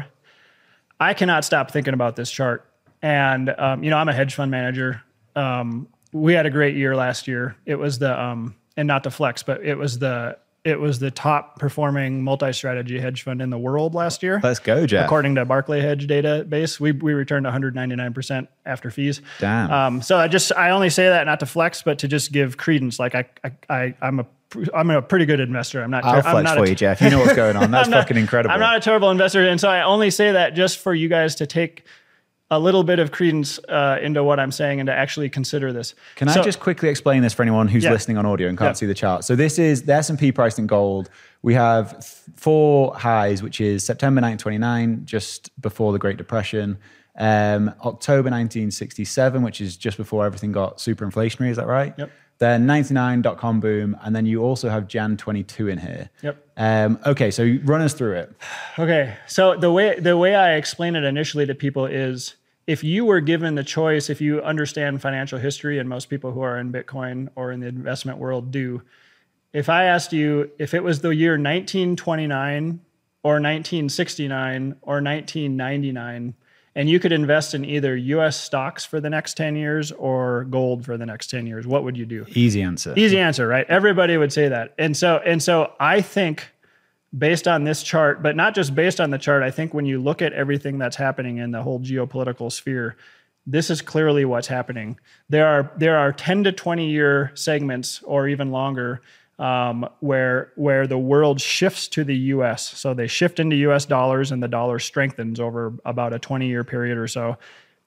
I cannot stop thinking about this chart. And, um, you know, I'm a hedge fund manager. Um, we had a great year last year. It was the, um, and not to flex, but it was the, it was the top performing multi-strategy hedge fund in the world last year. Let's go, Jeff. According to Barclay Hedge database, we we returned one hundred ninety-nine percent after fees. Damn. Um, so I just I only say that not to flex, but to just give credence. Like I I, I I'm a I'm a pretty good investor. I'm not. I'll I'm flex not for a, you, Jeff. You know what's going on. That's I'm not- fucking incredible. I'm not a terrible investor, and so I only say that just for you guys to take a little bit of credence uh, into what I'm saying and to actually consider this. Can So- I just quickly explain this for anyone who's Yeah. listening on audio and can't Yeah. see the chart? So this is the S and P priced in gold. We have th- four highs, which is September nineteen twenty-nine, just before the Great Depression, um, October nineteen sixty-seven, which is just before everything got super inflationary. Is that right? Yep. Then ninety-nine dot-com boom, and then you also have Jan twenty-two in here. Yep. Um, okay, so run us through it. Okay, so the way the way I explain it initially to people is, if you were given the choice, if you understand financial history, and most people who are in Bitcoin or in the investment world do, if I asked you if it was the year nineteen twenty-nine or nineteen sixty-nine or nineteen ninety-nine, and you could invest in either U S stocks for the next ten years or gold for the next ten years, what would you do? Easy answer. Easy answer, right? Everybody would say that. And so, and so I think based on this chart, but not just based on the chart, I think when you look at everything that's happening in the whole geopolitical sphere, this is clearly what's happening. There are there are ten to twenty year segments or even longer um, where where the world shifts to the U S. So they shift into U S dollars and the dollar strengthens over about a twenty year period or so.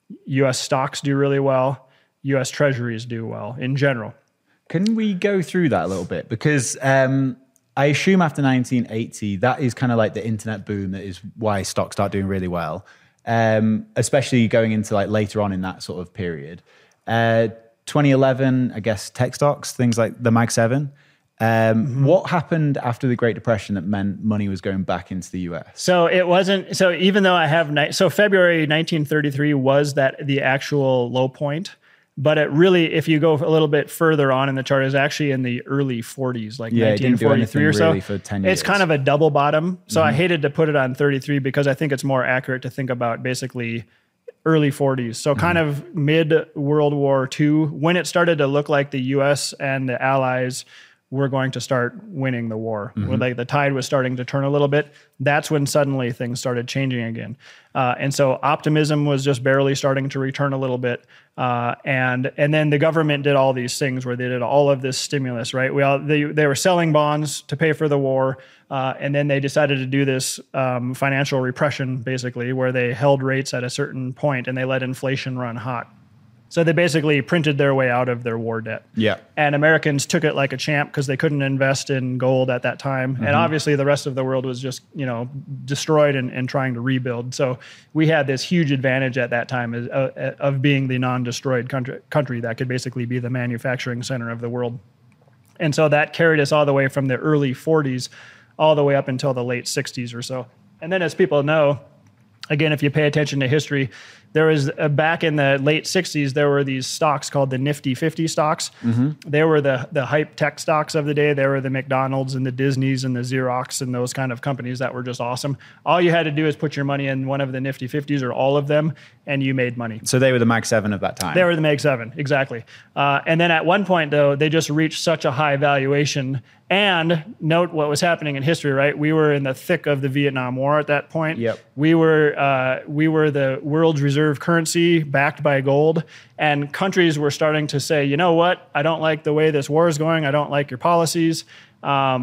U S stocks do really well. U S treasuries do well in general. Can we go through that a little bit? Because um, I assume after nineteen eighty, that is kind of like the internet boom. That is why stocks start doing really well, um, especially going into like later on in that sort of period. Uh, twenty eleven, I guess, tech stocks, things like the Mag seven. Um, mm-hmm. What happened after the Great Depression that meant money was going back into the U S? So it wasn't, so even though I have, ni- so February nineteen thirty-three was that the actual low point. But it really, if you go a little bit further on in the chart, is actually in the early forties, like yeah, nineteen forty-three or so. Really for ten years. It's kind of a double bottom. So Mm-hmm. I hated to put it on thirty-three because I think it's more accurate to think about basically early forties. So Mm-hmm. kind of mid World War Two, when it started to look like the U S and the Allies were going to start winning the war. Mm-hmm. When like the tide was starting to turn a little bit, that's when suddenly things started changing again. Uh, and so optimism was just barely starting to return a little bit. Uh, and and then the government did all these things where they did all of this stimulus, right? We all, they, they were selling bonds to pay for the war. Uh, and then they decided to do this um, financial repression, basically, where they held rates at a certain point and they let inflation run hot. So they basically printed their way out of their war debt. Yeah. And Americans took it like a champ because they couldn't invest in gold at that time. Mm-hmm. And obviously the rest of the world was just, you know, destroyed and, and trying to rebuild. So we had this huge advantage at that time of, uh, of being the non-destroyed country, country that could basically be the manufacturing center of the world. And so that carried us all the way from the early forties all the way up until the late sixties or so. And then as people know, again, if you pay attention to history, there was uh, back in the late sixties, there were these stocks called the Nifty fifty stocks. Mm-hmm. They were the the hype tech stocks of the day. They were the McDonald's and the Disneys and the Xerox and those kind of companies that were just awesome. All you had to do is put your money in one of the Nifty fifties or all of them, and you made money. So they were the Mag seven of that time. They were the Mag seven, exactly. Uh, and then at one point, though, they just reached such a high valuation. And note what was happening in history, right? We were in the thick of the Vietnam War at that point. Yep. We were uh, we were the world's reserve currency backed by gold. And countries were starting to say, you know what? I don't like the way this war is going. I don't like your policies. Um,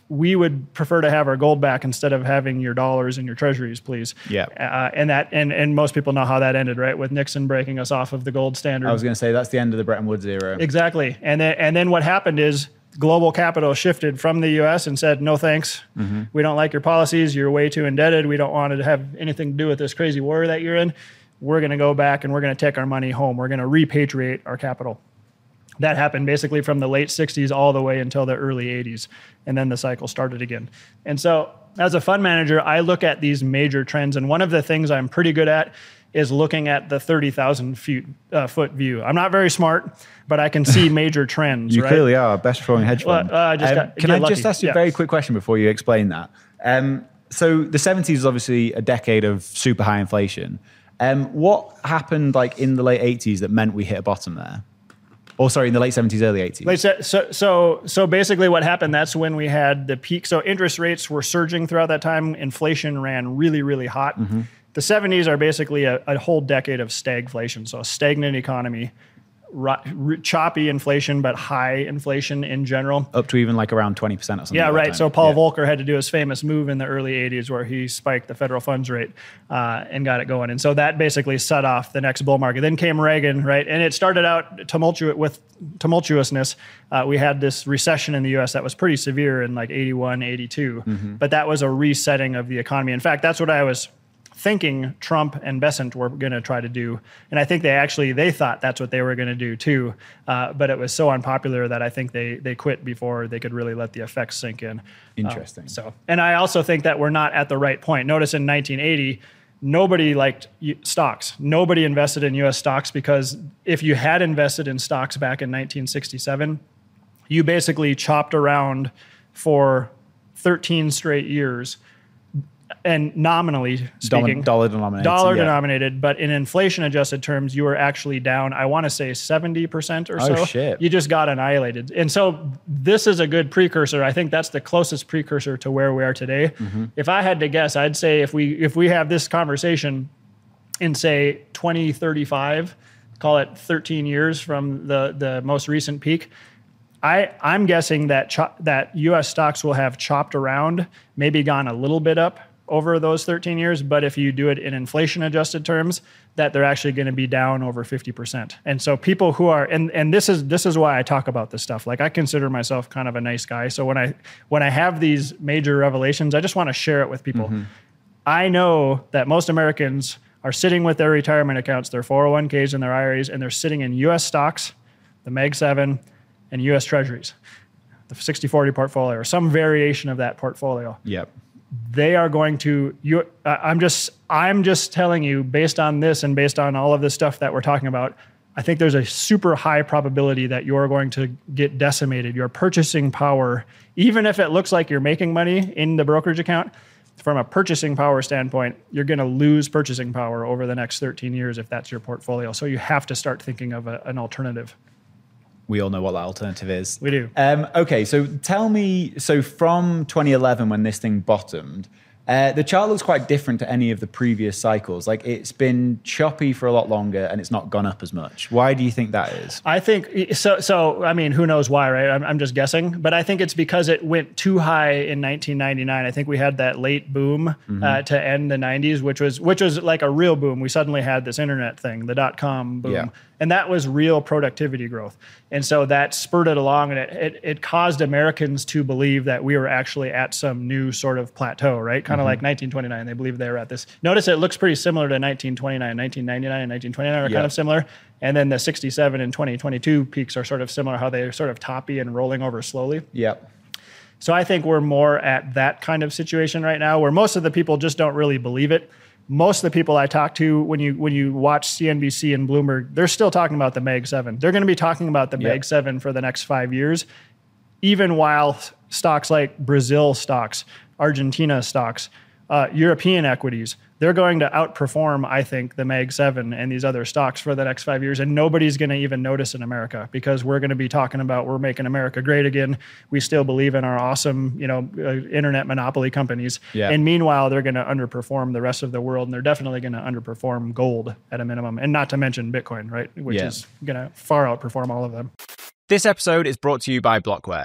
we would prefer to have our gold back instead of having your dollars and your treasuries, please. Yeah. Uh, and that, and, and most people know how that ended, right? With Nixon breaking us off of the gold standard. I was going to say that's the end of the Bretton Woods era. Exactly. And then, and then what happened is global capital shifted from the U S and said, no, thanks. Mm-hmm. We don't like your policies. You're way too indebted. We don't want to have anything to do with this crazy war that you're in. We're going to go back and we're going to take our money home. We're going to repatriate our capital. That happened basically from the late sixties all the way until the early eighties. And then the cycle started again. And so as a fund manager, I look at these major trends. And one of the things I'm pretty good at is looking at the thirty thousand feet, uh, foot view. I'm not very smart, but I can see major trends. You right? clearly are best performing hedge fund. Well, uh, I just um, got, can I lucky. just ask you yeah. a very quick question before you explain that? Um, so the seventies is obviously a decade of super high inflation. Um, what happened like in the late eighties that meant we hit a bottom there? Or sorry, in the late seventies, early eighties. Like, so, so, so basically what happened, that's when we had the peak. So interest rates were surging throughout that time. Inflation ran really, really hot. Mm-hmm. The seventies are basically a, a whole decade of stagflation. So a stagnant economy, r- r- choppy inflation, but high inflation in general. Up to even like around twenty percent or something. Yeah, at that right. time. So Paul yeah. Volcker had to do his famous move in the early eighties where he spiked the federal funds rate uh, and got it going. And so that basically set off the next bull market. Then came Reagan, right? And it started out tumultu- with tumultuousness. Uh, we had this recession in the U S that was pretty severe in like eighty-one, eighty-two. Mm-hmm. But that was a resetting of the economy. In fact, that's what I was thinking Trump and Bessent were going to try to do. And I think they actually, they thought that's what they were going to do too. Uh, but it was so unpopular that I think they they quit before they could really let the effects sink in. Interesting. Um, so, and I also think that we're not at the right point. Notice in nineteen eighty, nobody liked stocks. Nobody invested in U S stocks because if you had invested in stocks back in nineteen sixty-seven, you basically chopped around for thirteen straight years. And nominally speaking, dollar denominated, dollar yeah. denominated, but in inflation adjusted terms, you were actually down, I want to say seventy percent or so. Oh, shit. You just got annihilated. And so this is a good precursor. I think that's the closest precursor to where we are today. Mm-hmm. If I had to guess, I'd say if we if we have this conversation in say twenty thirty-five, call it thirteen years from the, the most recent peak, I, I'm guessing that cho- that U S stocks will have chopped around, maybe gone a little bit up over those thirteen years, but if you do it in inflation adjusted terms, that they're actually going to be down over fifty percent. And so people who are, and, and this is this is why I talk about this stuff. Like I consider myself kind of a nice guy. So when I when I have these major revelations, I just want to share it with people. Mm-hmm. I know that most Americans are sitting with their retirement accounts, their four oh one k's and their I R As, and they're sitting in U S stocks, the Meg seven, and U S Treasuries, the sixty forty portfolio, or some variation of that portfolio. Yep. They are going to, you, uh, I'm just, I'm just telling you based on this and based on all of this stuff that we're talking about, I think there's a super high probability that you're going to get decimated. Your purchasing power, even if it looks like you're making money in the brokerage account, from a purchasing power standpoint, you're going to lose purchasing power over the next thirteen years if that's your portfolio. So you have to start thinking of a, an alternative. We all know what that alternative is. We do. Um, okay, so tell me, so from twenty eleven when this thing bottomed, uh, the chart looks quite different to any of the previous cycles. Like it's been choppy for a lot longer and it's not gone up as much. Why do you think that is? I think, so, So I mean, who knows why, right? I'm, I'm just guessing. But I think it's because it went too high in nineteen ninety-nine. I think we had that late boom mm-hmm. uh, to end the nineties, which was which was like a real boom. We suddenly had this internet thing, the dot-com boom. Yeah. And that was real productivity growth. And so that spurred it along, and it, it, it caused Americans to believe that we were actually at some new sort of plateau, right? Kind of mm-hmm. like nineteen twenty-nine. They believed they were at this. Notice it looks pretty similar to nineteen twenty-nine. nineteen ninety-nine and nineteen twenty-nine are yep. kind of similar. And then the sixty-seven and twenty twenty-two peaks are sort of similar, how they're sort of toppy and rolling over slowly. Yep. So I think we're more at that kind of situation right now, where most of the people just don't really believe it. Most of the people I talk to, when you when you watch C N B C and Bloomberg, they're still talking about the Meg seven. They're going to be talking about the yep. Meg seven for the next five years, even while stocks like Brazil stocks, Argentina stocks, uh, European equities, they're going to outperform, I think, the Meg seven and these other stocks for the next five years. And nobody's going to even notice in America because we're going to be talking about we're making America great again. We still believe in our awesome, you know, uh, internet monopoly companies. Yeah. And meanwhile, they're going to underperform the rest of the world. And they're definitely going to underperform gold at a minimum. And not to mention Bitcoin, right? Which yeah. is going to far outperform all of them. This episode is brought to you by Blockware.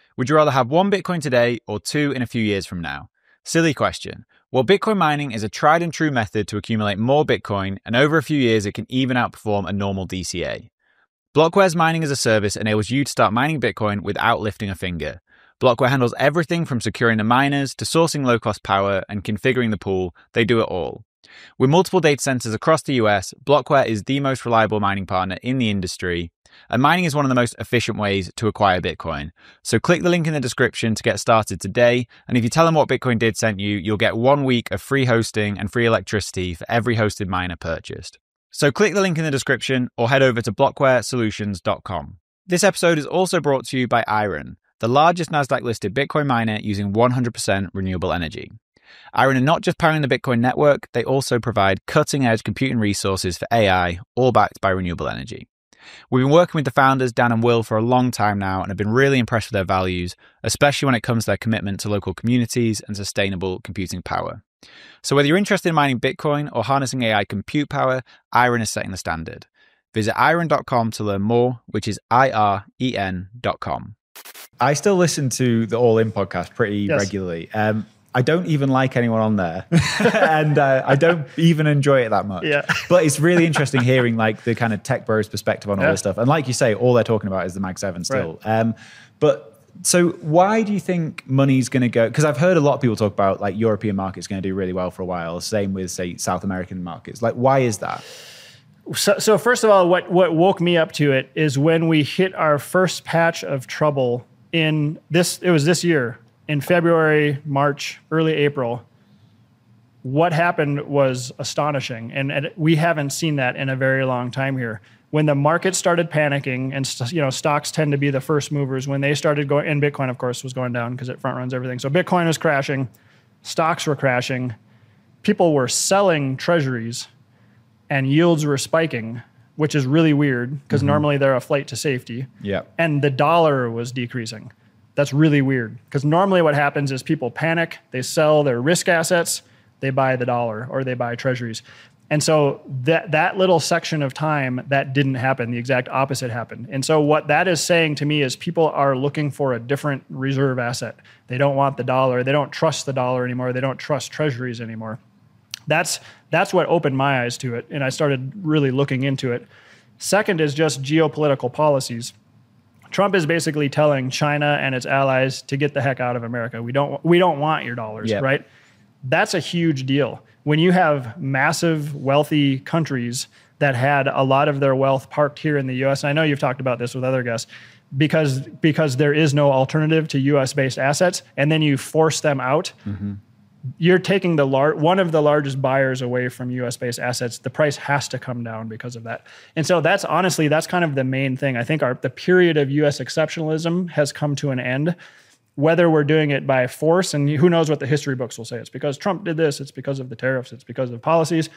Would you rather have one Bitcoin today or two in a few years from now? Silly question. Well, Bitcoin mining is a tried and true method to accumulate more Bitcoin, and over a few years, it can even outperform a normal D C A. Blockware's mining as a service enables you to start mining Bitcoin without lifting a finger. Blockware handles everything from securing the miners to sourcing low-cost power and configuring the pool. They do it all. With multiple data centers across the U S, Blockware is the most reliable mining partner in the industry, and mining is one of the most efficient ways to acquire Bitcoin. So click the link in the description to get started today, and if you tell them What Bitcoin Did sent you, you'll get one week of free hosting and free electricity for every hosted miner purchased. So click the link in the description or head over to blockware solutions dot com. This episode is also brought to you by Iron, the largest NASDAQ-listed Bitcoin miner using one hundred percent renewable energy. Iron are not just powering the Bitcoin network, they also provide cutting-edge computing resources for A I, all backed by renewable energy. We've been working with the founders, Dan and Will, for a long time now and have been really impressed with their values, especially when it comes to their commitment to local communities and sustainable computing power. So whether you're interested in mining Bitcoin or harnessing A I compute power, Iron is setting the standard. Visit iron dot com to learn more, which is I R E N dot com. I still listen to the All In podcast pretty Yes. regularly. Um, I don't even like anyone on there, and uh, I don't even enjoy it that much. Yeah. But it's really interesting hearing like the kind of tech bros perspective on all Yeah. this stuff. And like you say, all they're talking about is the Mag seven still. Right. Um, but so why do you think money's going to go? Because I've heard a lot of people talk about like European markets going to do really well for a while. Same with say South American markets. Like, why is that? So, so first of all, what, what woke me up to it is when we hit our first patch of trouble in this, it was this year, in February, March, early April. What happened was astonishing. And, and we haven't seen that in a very long time here. When the market started panicking, and st- you know, stocks tend to be the first movers, when they started going, and Bitcoin, of course, was going down because it front runs everything. So Bitcoin was crashing, stocks were crashing, people were selling treasuries, and yields were spiking, which is really weird because mm-hmm. normally they're a flight to safety. Yeah. And the dollar was decreasing. That's really weird because normally what happens is people panic, they sell their risk assets, they buy the dollar or they buy treasuries. And so that that little section of time, that didn't happen. The exact opposite happened. And so what that is saying to me is people are looking for a different reserve asset. They don't want the dollar. They don't trust the dollar anymore. They don't trust treasuries anymore. That's that's what opened my eyes to it, and I started really looking into it. Second is just geopolitical policies. Trump is basically telling China and its allies to get the heck out of America. We don't we don't want your dollars, yep. right? That's a huge deal. When you have massive, wealthy countries that had a lot of their wealth parked here in the U S, and I know you've talked about this with other guests, because because there is no alternative to U S-based assets, and then you force them out, mm-hmm. you're taking the lar- one of the largest buyers away from U S-based assets. The price has to come down because of that. And so that's honestly, that's kind of the main thing. I think our the period of U S exceptionalism has come to an end. Whether we're doing it by force, and who knows what the history books will say. It's because Trump did this, it's because of the tariffs, it's because of policies.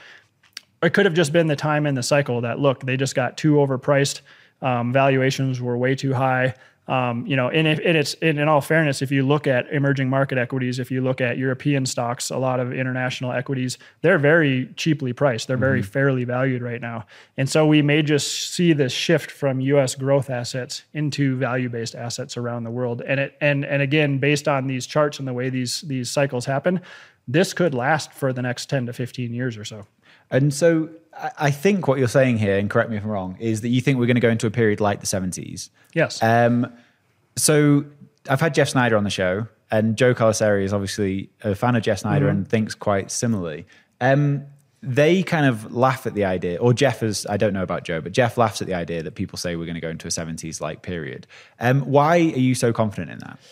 It could have just been the time in the cycle that, look, they just got too overpriced. Um, valuations were way too high. Um, you know, and, if, and it's and in all fairness, if you look at emerging market equities, if you look at European stocks, a lot of international equities, they're very cheaply priced. They're very mm-hmm. fairly valued right now. And so we may just see this shift from U S growth assets into value-based assets around the world. And it and and again, based on these charts and the way these these cycles happen, this could last for the next ten to fifteen years or so. And so I think what you're saying here, and correct me if I'm wrong, is that you think we're going to go into a period like the seventies. Yes. Um, so I've had Jeff Snyder on the show, and Joe Colaseri is obviously a fan of Jeff Snyder mm-hmm. and thinks quite similarly. Um, they kind of laugh at the idea, or Jeff is, I don't know about Joe, but Jeff laughs at the idea that people say we're going to go into a seventies-like period. Um, why are you so confident in that?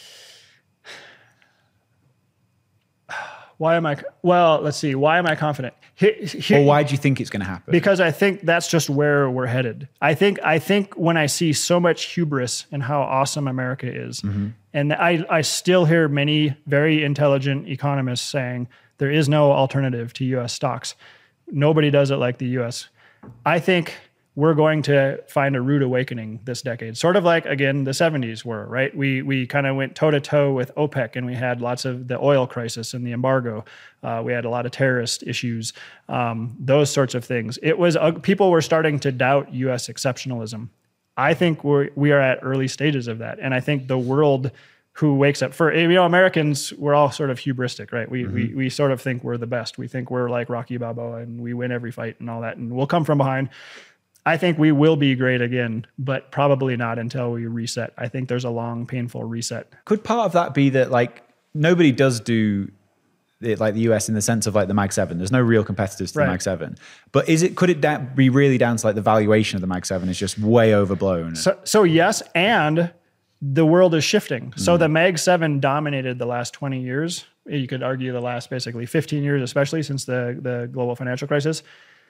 Why am I, well, let's see. Why am I confident? Here, here, or why do you think it's going to happen? Because I think that's just where we're headed. I think I think when I see so much hubris in how awesome America is, mm-hmm. and I, I still hear many very intelligent economists saying there is no alternative to U S stocks. Nobody does it like the U S. I think we're going to find a rude awakening this decade. Sort of like, again, the seventies were, right? We we kind of went toe-to-toe with OPEC, and we had lots of the oil crisis and the embargo. Uh, we had a lot of terrorist issues, um, those sorts of things. It was uh, people were starting to doubt U S exceptionalism. I think we're, we are at early stages of that. And I think the world who wakes up first, you know, Americans, we're all sort of hubristic, right? We, mm-hmm. we, we sort of think we're the best. We think we're like Rocky Balboa and we win every fight and all that. And we'll come from behind. I think we will be great again, but probably not until we reset. I think there's a long, painful reset. Could part of that be that like nobody does do it like the U S in the sense of like the Mag seven? There's no real competitors to right. the Mag seven. But is it could it da- be really down to like the valuation of the Mag seven is just way overblown? So, so yes, and the world is shifting. Mm. So the Mag seven dominated the last twenty years. You could argue the last basically fifteen years, especially since the, the global financial crisis.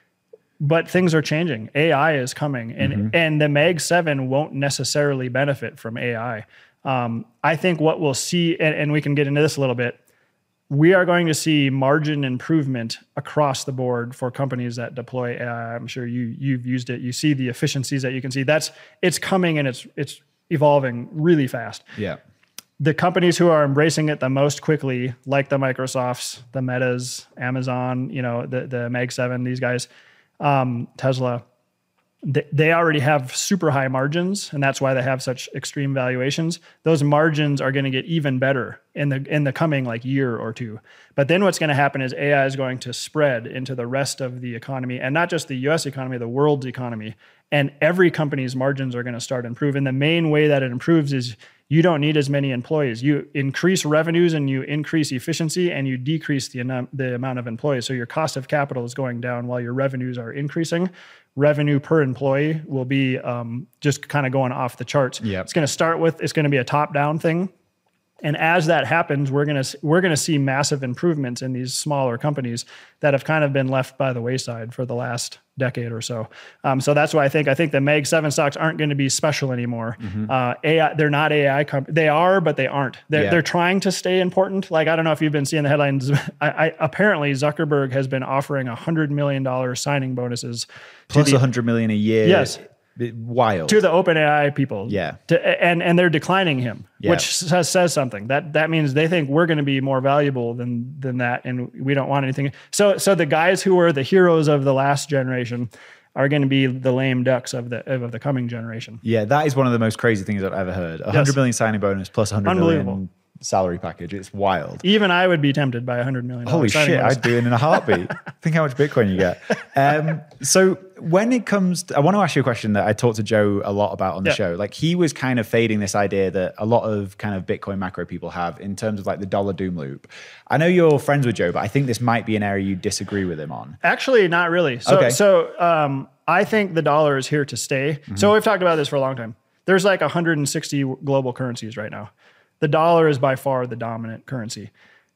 But things are changing. A I is coming, and mm-hmm. and the Mag seven won't necessarily benefit from A I. Um, I think what we'll see, and, and we can get into this a little bit, we are going to see margin improvement across the board for companies that deploy A I. I'm sure you you've used it. You see the efficiencies that you can see. That's it's coming and it's it's evolving really fast. Yeah. The companies who are embracing it the most quickly, like the Microsofts, the Metas, Amazon, you know, the the Mag seven, these guys, um, Tesla, they already have super high margins, and that's why they have such extreme valuations. Those margins are going to get even better in the in the coming like year or two. But then what's going to happen is A I is going to spread into the rest of the economy, and not just the U S economy, the world's economy. And every company's margins are going to start improving. The main way that it improves is you don't need as many employees. You increase revenues and you increase efficiency and you decrease the, the amount of employees. So your cost of capital is going down while your revenues are increasing. Revenue per employee will be um, just kind of going off the charts. Yep. It's going to start with, it's going to be a top-down thing. And as that happens, we're going to we're going to see massive improvements in these smaller companies that have kind of been left by the wayside for the last decade or so. Um, so that's why I think I think the Mag seven stocks aren't going to be special anymore. Mm-hmm. Uh, A I, they're not A I companies. They are, but they aren't. They're yeah. they're trying to stay important. Like I don't know if you've been seeing the headlines. I, I, apparently Zuckerberg has been offering a hundred million dollar signing bonuses plus a hundred million a year. Yes. Wild to the OpenAI people, yeah, to, and and they're declining him, yeah. which says says something. That that means they think we're going to be more valuable than than that, and we don't want anything. So so the guys who were the heroes of the last generation are going to be the lame ducks of the of the coming generation. Yeah, that is one of the most crazy things I've ever heard. A hundred yes. million signing bonus plus a hundred million salary package. It's wild. Even I would be tempted by a hundred million. Holy shit, bonus. I'd do it in a heartbeat. Think how much Bitcoin you get. Um, so when it comes to, I want to ask you a question that I talked to Joe a lot about on the yeah. show. Like he was kind of fading this idea that a lot of kind of Bitcoin macro people have in terms of like the dollar doom loop. I know you're friends with Joe, but I think this might be an area you disagree with him on. Actually, not really. So, okay. so um, I think the dollar is here to stay. Mm-hmm. So we've talked about this for a long time. There's like one hundred sixty global currencies right now. The dollar is by far the dominant currency.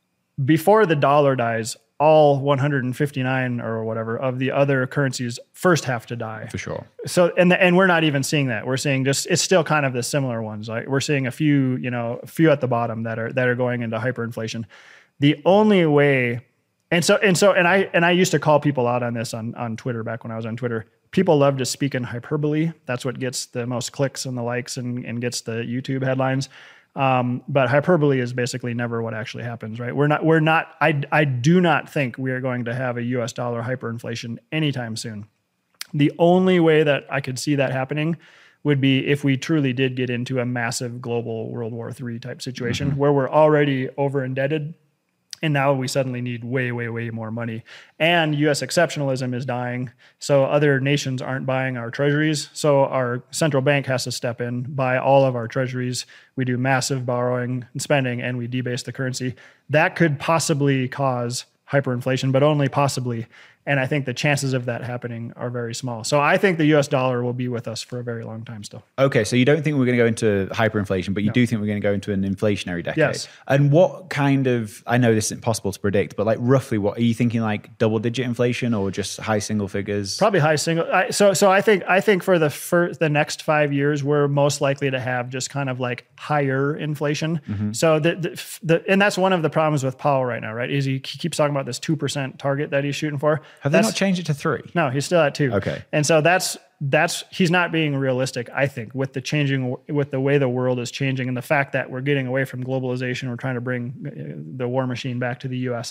Before the dollar dies, all one hundred fifty-nine or whatever of the other currencies first have to die. For sure. So, and the, and we're not even seeing that. We're seeing just, it's still kind of the similar ones. Like we're seeing a few, you know, a few at the bottom that are, that are going into hyperinflation. The only way, and so, and so, and I, and I used to call people out on this on, on Twitter back when I was on Twitter. People love to speak in hyperbole. That's what gets the most clicks and the likes and, and gets the YouTube headlines. Um, but hyperbole is basically never what actually happens, right? We're not, we're not, I, I do not think we are going to have a U S dollar hyperinflation anytime soon. The only way that I could see that happening would be if we truly did get into a massive global World War Three type situation mm-hmm. where we're already over indebted. And now we suddenly need way, way, way more money. And U S exceptionalism is dying. So other nations aren't buying our treasuries. So our central bank has to step in, buy all of our treasuries. We do massive borrowing and spending, and we debase the currency. That could possibly cause hyperinflation, but only possibly. And I think the chances of that happening are very small. So I think the U S dollar will be with us for a very long time still. Okay, so you don't think we're going to go into hyperinflation, but you no. do think we're going to go into an inflationary decade. Yes. And what kind of, I know this isn't possible to predict, but like roughly what, are you thinking like double digit inflation or just high single figures? Probably high single. I, so so I think I think for the first, the next five years, we're most likely to have just kind of like higher inflation. Mm-hmm. So the, the, the and that's one of the problems with Powell right now, right? Is he keeps talking about this two percent target that he's shooting for. Have they not changed it to three? No, he's still at two. Okay. And so that's, that's, he's not being realistic, I think, with the changing, with the way the world is changing and the fact that we're getting away from globalization. We're trying to bring the war machine back to the U S.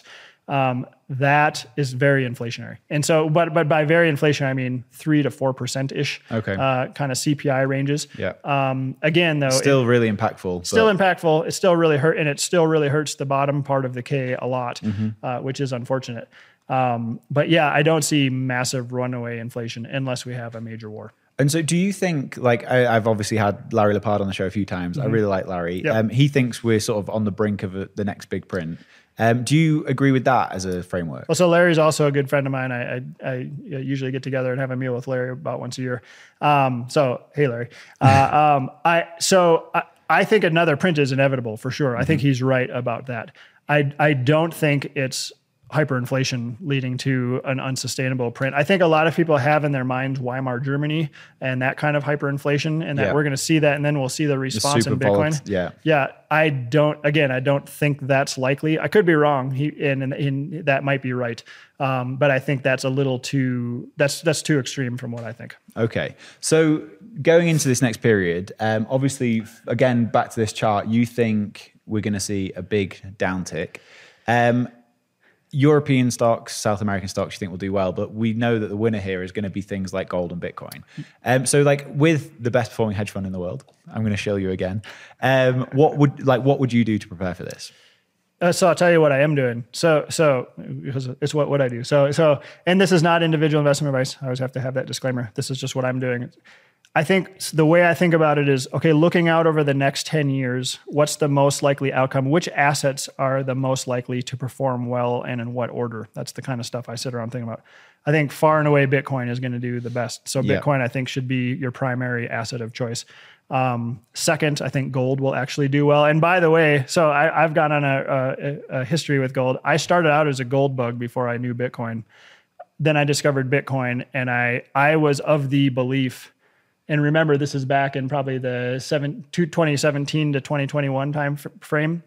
um, that is very inflationary. And so, but but by very inflationary, I mean three to four percent ish. Okay. Uh, kind of C P I ranges. Yeah. Um, again, though, Still it, really impactful. still but- impactful. It still really hurt, and it still really hurts the bottom part of the K a lot, Mm-hmm. uh, which is unfortunate. Um, but yeah, I don't see massive runaway inflation unless we have a major war. And so do you think, like, I, I've obviously had Larry Lepard on the show a few times. I really like Larry. Yep. Um, he thinks we're sort of on the brink of a, the next big print. Um, do you agree with that as a framework? Well, so Larry's also a good friend of mine. I, I, I usually get together and have a meal with Larry about once a year. Um, so, hey, Larry. Uh, um, I so I, I think another print is inevitable for sure. I think he's right about that. I I don't think it's hyperinflation leading to an unsustainable print. I think a lot of people have in their minds Weimar Germany and that kind of hyperinflation, and that Yeah. we're going to see that, and then we'll see the response in super Bitcoin. volat- yeah. Yeah, I don't. Again, I don't think that's likely. I could be wrong. He and, and, and that might be right, um, but I think that's a little too. That's that's too extreme from what I think. Okay. So going into this next period, um, obviously, again, back to this chart, you think we're going to see a big downtick. Um, European stocks, South American stocks, you think will do well, but we know that the winner here is going to be things like gold and Bitcoin. Um, so, like with the best performing hedge fund in the world, I'm going to show you again. Um, what would like what would you do to prepare for this? Uh, so I'll tell you what I am doing. So so because it's what what I do. So so and this is not individual investment advice. I always have to have that disclaimer. This is just what I'm doing. I think the way I think about it is, okay, looking out over the next ten years, what's the most likely outcome? Which assets are the most likely to perform well and in what order? That's the kind of stuff I sit around thinking about. I think far and away Bitcoin is going to do the best. So Yeah. Bitcoin, I think, should be your primary asset of choice. Um, second, I think gold will actually do well. And by the way, so I, I've gone on a, a, a history with gold. I started out as a gold bug before I knew Bitcoin. Then I discovered Bitcoin, and I I was of the belief. And remember, this is back in probably the seven, twenty seventeen to twenty twenty-one time f- frame.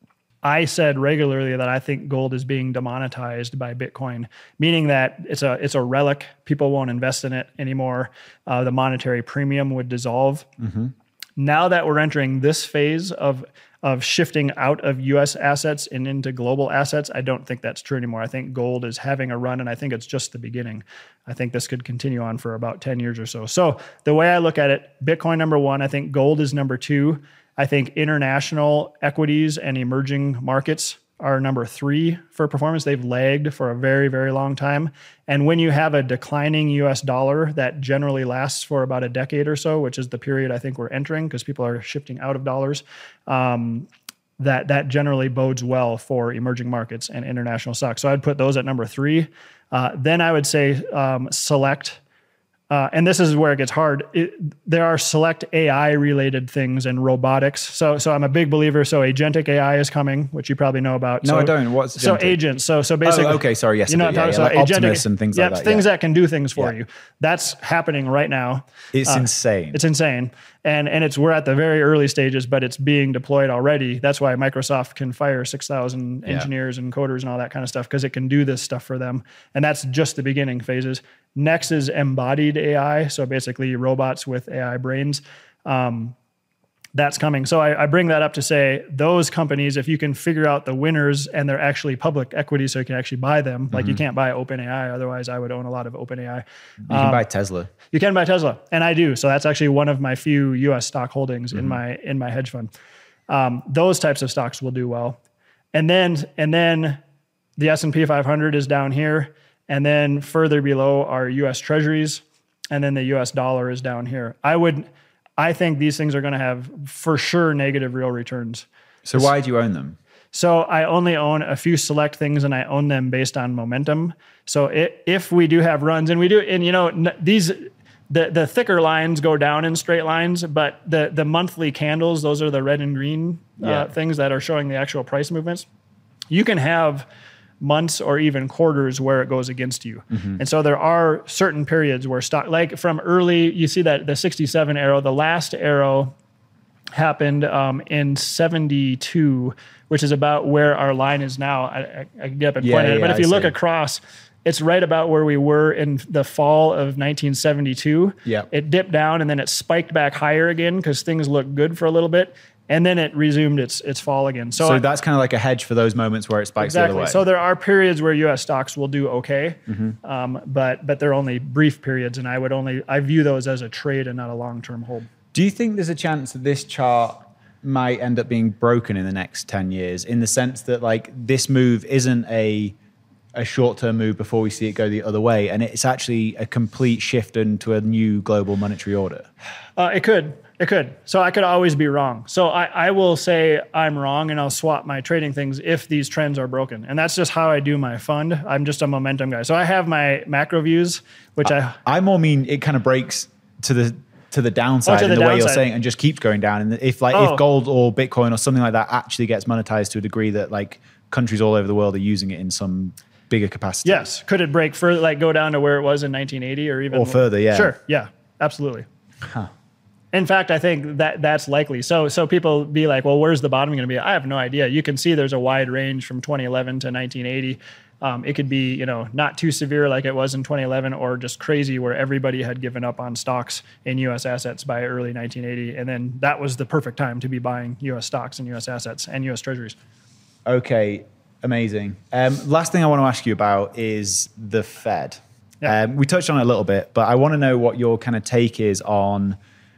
I said regularly that I think gold is being demonetized by Bitcoin, meaning that it's a it's a relic. People won't invest in it anymore. Uh, the monetary premium would dissolve. Mm-hmm. Now that we're entering this phase of of shifting out of U S assets and into global assets, I don't think that's true anymore. I think gold is having a run, and I think it's just the beginning. I think this could continue on for about ten years or so. So the way I look at it, Bitcoin number one, I think gold is number two. I think international equities and emerging markets are number three for performance. They've lagged for a very, very long time. And when you have a declining U S dollar that generally lasts for about a decade or so, which is the period I think we're entering because people are shifting out of dollars, um, that that generally bodes well for emerging markets and international stocks. So I'd put those at number three. Uh, then I would say um, select. Uh, and this is where it gets hard. It, there are select A I-related things and robotics. So, so I'm a big believer. So, agentic A I is coming, which you probably know about. No, so, I don't. What's so agentic? agents? So, so basically, Oh, okay, sorry, yes, you know, I do, yeah, what I'm yeah, talking like about. So Optimus and things yeah, like that, things yeah. that can do things for Yeah. you. That's happening right now. It's Uh, insane. It's insane, and and it's we're at the very early stages, but it's being deployed already. That's why Microsoft can fire six thousand Yeah. engineers and coders and all that kind of stuff, because it can do this stuff for them. And that's just the beginning phases. Next is embodied A I, so basically robots with A I brains. Um, that's coming. So I, I bring that up to say those companies, if you can figure out the winners and they're actually public equity, so you can actually buy them. Like you can't buy OpenAI, otherwise I would own a lot of OpenAI. you can buy Tesla. You can buy Tesla, and I do. So that's actually one of my few U S stock holdings in my in my hedge fund. Um, those types of stocks will do well, and then and then the S and P five hundred is down here, and then further below are U S Treasuries, and then the U S dollar is down here. I would, I think these things are going to have for sure negative real returns. So why do you own them? So I only own a few select things, and I own them based on momentum. So it, if we do have runs, and we do, and you know, n- these, the the thicker lines go down in straight lines, but the the monthly candles, those are the red and green uh, Yeah. things that are showing the actual price movements. You can have months or even quarters where it goes against you. And so there are certain periods where stock, like from early, you see that the sixty-seven arrow, the last arrow happened um, in seventy-two, which is about where our line is now. I, I, I can get up and Yeah, point at it, yeah, but if I you look see. across, it's right about where we were in the fall of nineteen seventy-two. Yeah. It dipped down and then it spiked back higher again because things looked good for a little bit. and then it resumed its its fall again. So, So I- that's kind of like a hedge for those moments where it spikes the exactly. other way. So there are periods where U S stocks will do okay, Mm-hmm. um, but but they're only brief periods, and I would only I view those as a trade and not a long term hold. Do you think there's a chance that this chart might end up being broken in the next ten years, in the sense that like this move isn't a a short-term move before we see it go the other way, and it's actually a complete shift into a new global monetary order? Uh, it could. It could. So I could always be wrong. So I, I will say I'm wrong, and I'll swap my trading things if these trends are broken. And that's just how I do my fund. I'm just a momentum guy. So I have my macro views, which I, I more mean it kind of breaks to the to the downside Oh, to in the the, way you're downside. saying, and just keeps going down. And if like Oh. if gold or Bitcoin or something like that actually gets monetized to a degree that like countries all over the world are using it in some bigger capacity. yes, could it break further, like go down to where it was in nineteen eighty or even Or further, yeah. Sure. Yeah, absolutely. In fact, I think that that's likely. So, so people be like, well, where's the bottom going to be? I have no idea. You can see there's a wide range from twenty eleven to nineteen eighty. Um, it could be, you know, not too severe like it was in twenty eleven, or just crazy where everybody had given up on stocks in U S assets by early nineteen eighty. And then that was the perfect time to be buying U S stocks and U S assets and U S treasuries. Okay, amazing. Um, last thing I want to ask you about is the Fed. Yeah. Um, we touched on it a little bit, but I want to know what your kind of take is on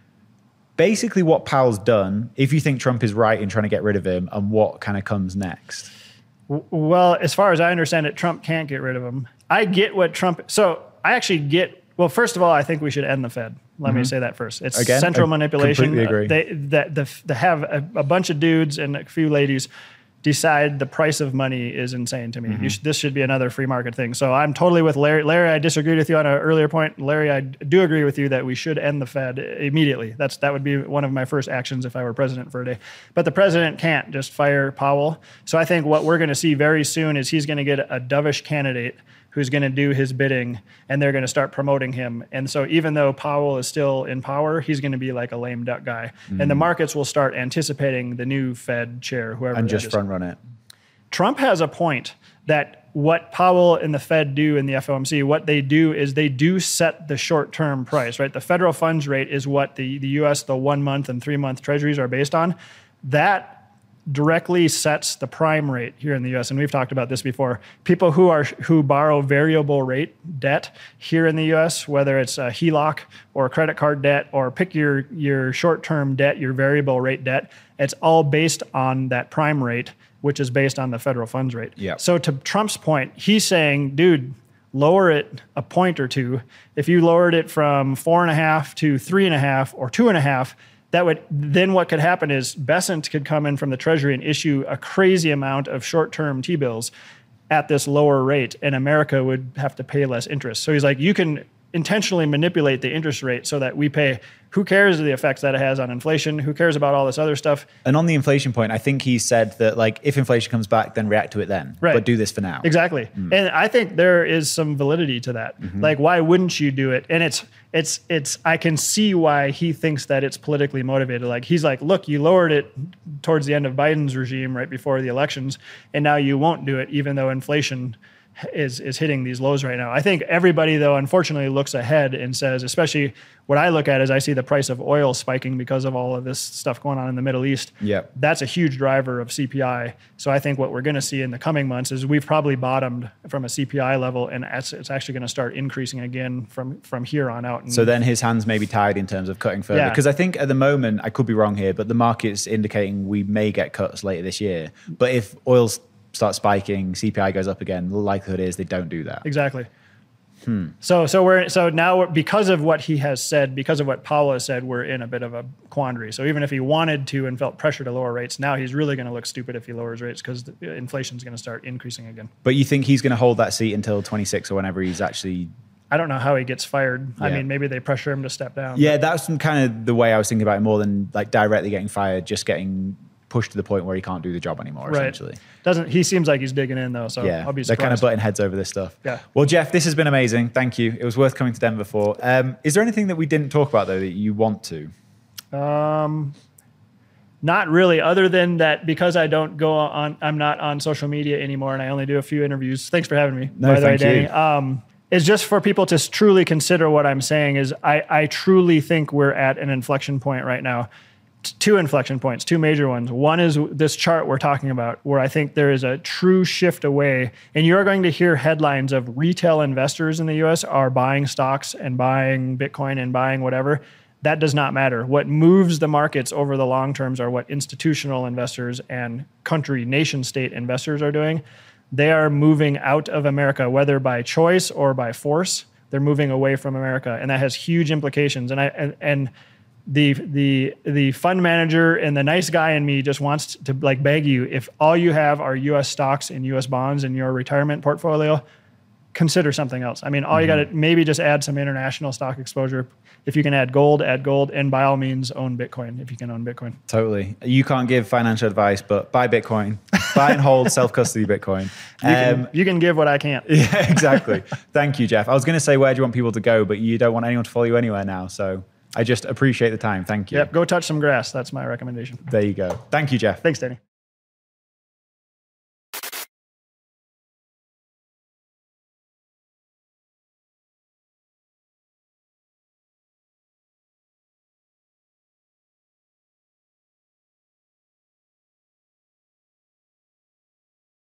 basically what Powell's done, if you think Trump is right in trying to get rid of him, and what kind of comes next. W- Well, as far as I understand it, Trump can't get rid of him. I get what Trump. So I actually get. Well, first of all, I think we should end the Fed. Let me say that first. It's Again, central I manipulation. completely agree. Uh, They that the they have a, a bunch of dudes and a few ladies decide the price of money is insane to me. You should, this should be another free market thing. So I'm totally with Larry. Larry, I disagreed with you on an earlier point. Larry, I do agree with you that we should end the Fed immediately. That's that would be one of my first actions if I were president for a day. But the president can't just fire Powell. So I think what we're going to see very soon is he's going to get a dovish candidate who's going to do his bidding, and they're going to start promoting him. And so even though Powell is still in power, he's going to be like a lame duck guy. And the markets will start anticipating the new Fed chair, whoever And that just is. front run it. Trump has a point that what Powell and the Fed do in the F O M C, what they do is they do set the short-term price, right? The federal funds rate is what the, the U S, the one-month and three-month treasuries are based on. That directly sets the prime rate here in the U S, and we've talked about this before. People who are who borrow variable rate debt here in the U S, whether it's a H E L O C or credit card debt, or pick your your short-term debt, your variable rate debt, it's all based on that prime rate, which is based on the federal funds rate. Yep. So to Trump's point, he's saying, dude, lower it a point or two. If you lowered it from four and a half to three and a half or two and a half, that would then what could happen is Bessent could come in from the Treasury and issue a crazy amount of short-term T-bills at this lower rate, and America would have to pay less interest. So he's like, you can intentionally manipulate the interest rate so that we pay. Who cares the effects that it has on inflation? Who cares about all this other stuff? And on the inflation point, I think he said that like if inflation comes back, then react to it then. Right. But do this for now. Exactly. And I think there is some validity to that. Like, why wouldn't you do it? And it's, it's, it's, I can see why he thinks that it's politically motivated. Like, he's like, look, you lowered it towards the end of Biden's regime right before the elections, and now you won't do it, even though inflation is is hitting these lows right now. I think everybody, though, unfortunately looks ahead and says, especially what I look at is I see the price of oil spiking because of all of this stuff going on in the Middle East. Yep. That's a huge driver of C P I. So I think what we're going to see in the coming months is we've probably bottomed from a C P I level, and it's, it's actually going to start increasing again from, from here on out. And So then his hands may be tied in terms of cutting further. Yeah. Because I think at the moment, I could be wrong here, but the market's indicating we may get cuts later this year. But if oil starts spiking, C P I goes up again, the likelihood is they don't do that. Exactly. So so we're so now we're, because of what he has said, because of what Powell has said, we're in a bit of a quandary. So even if he wanted to and felt pressure to lower rates, now he's really going to look stupid if he lowers rates because inflation is going to start increasing again. But you think he's going to hold that seat until twenty-six or whenever he's actually... I don't know how he gets fired. I Yeah. mean, maybe they pressure him to step down. Yeah, that's kind of the way I was thinking about it, more than like directly getting fired, just getting pushed to the point where he can't do the job anymore, Right. essentially. Doesn't he seems like he's digging in though? So Yeah, I'll be they're surprised. kind of butting heads over this stuff. Yeah. Well, Jeff, this has been amazing. Thank you. It was worth coming to Denver for. Um, is there anything that we didn't talk about, though, that you want to? Um, not really, other than that because I don't go on, I'm not on social media anymore, and I only do a few interviews. Thanks for having me. No, by the thank way, you. Danny. Um, it's just for people to s- truly consider what I'm saying is I, I truly think we're at an inflection point right now. two inflection points, two major ones. One is this chart we're talking about, where I think there is a true shift away. And you're going to hear headlines of retail investors in the U S are buying stocks and buying Bitcoin and buying whatever. That does not matter. What moves the markets over the long terms are what institutional investors and country, nation state investors are doing. They are moving out of America, whether by choice or by force. They're moving away from America, and that has huge implications. And I and, and the the the fund manager and the nice guy in me just wants to like beg you, if all you have are U S stocks and U S bonds in your retirement portfolio, consider something else. I mean, all mm-hmm. you got to maybe just add some international stock exposure. If you can add gold, add gold, and by all means own Bitcoin if you can own Bitcoin. Totally. You can't give financial advice, but buy Bitcoin, buy and hold self-custody Bitcoin. You, um, can, you can give what I can't. Yeah, exactly. Thank you, Jeff. I was going to say, where do you want people to go? But you don't want anyone to follow you anywhere now. So I just appreciate the time. Thank you. Yep. Go touch some grass. That's my recommendation. There you go. Thank you, Jeff. Thanks, Danny.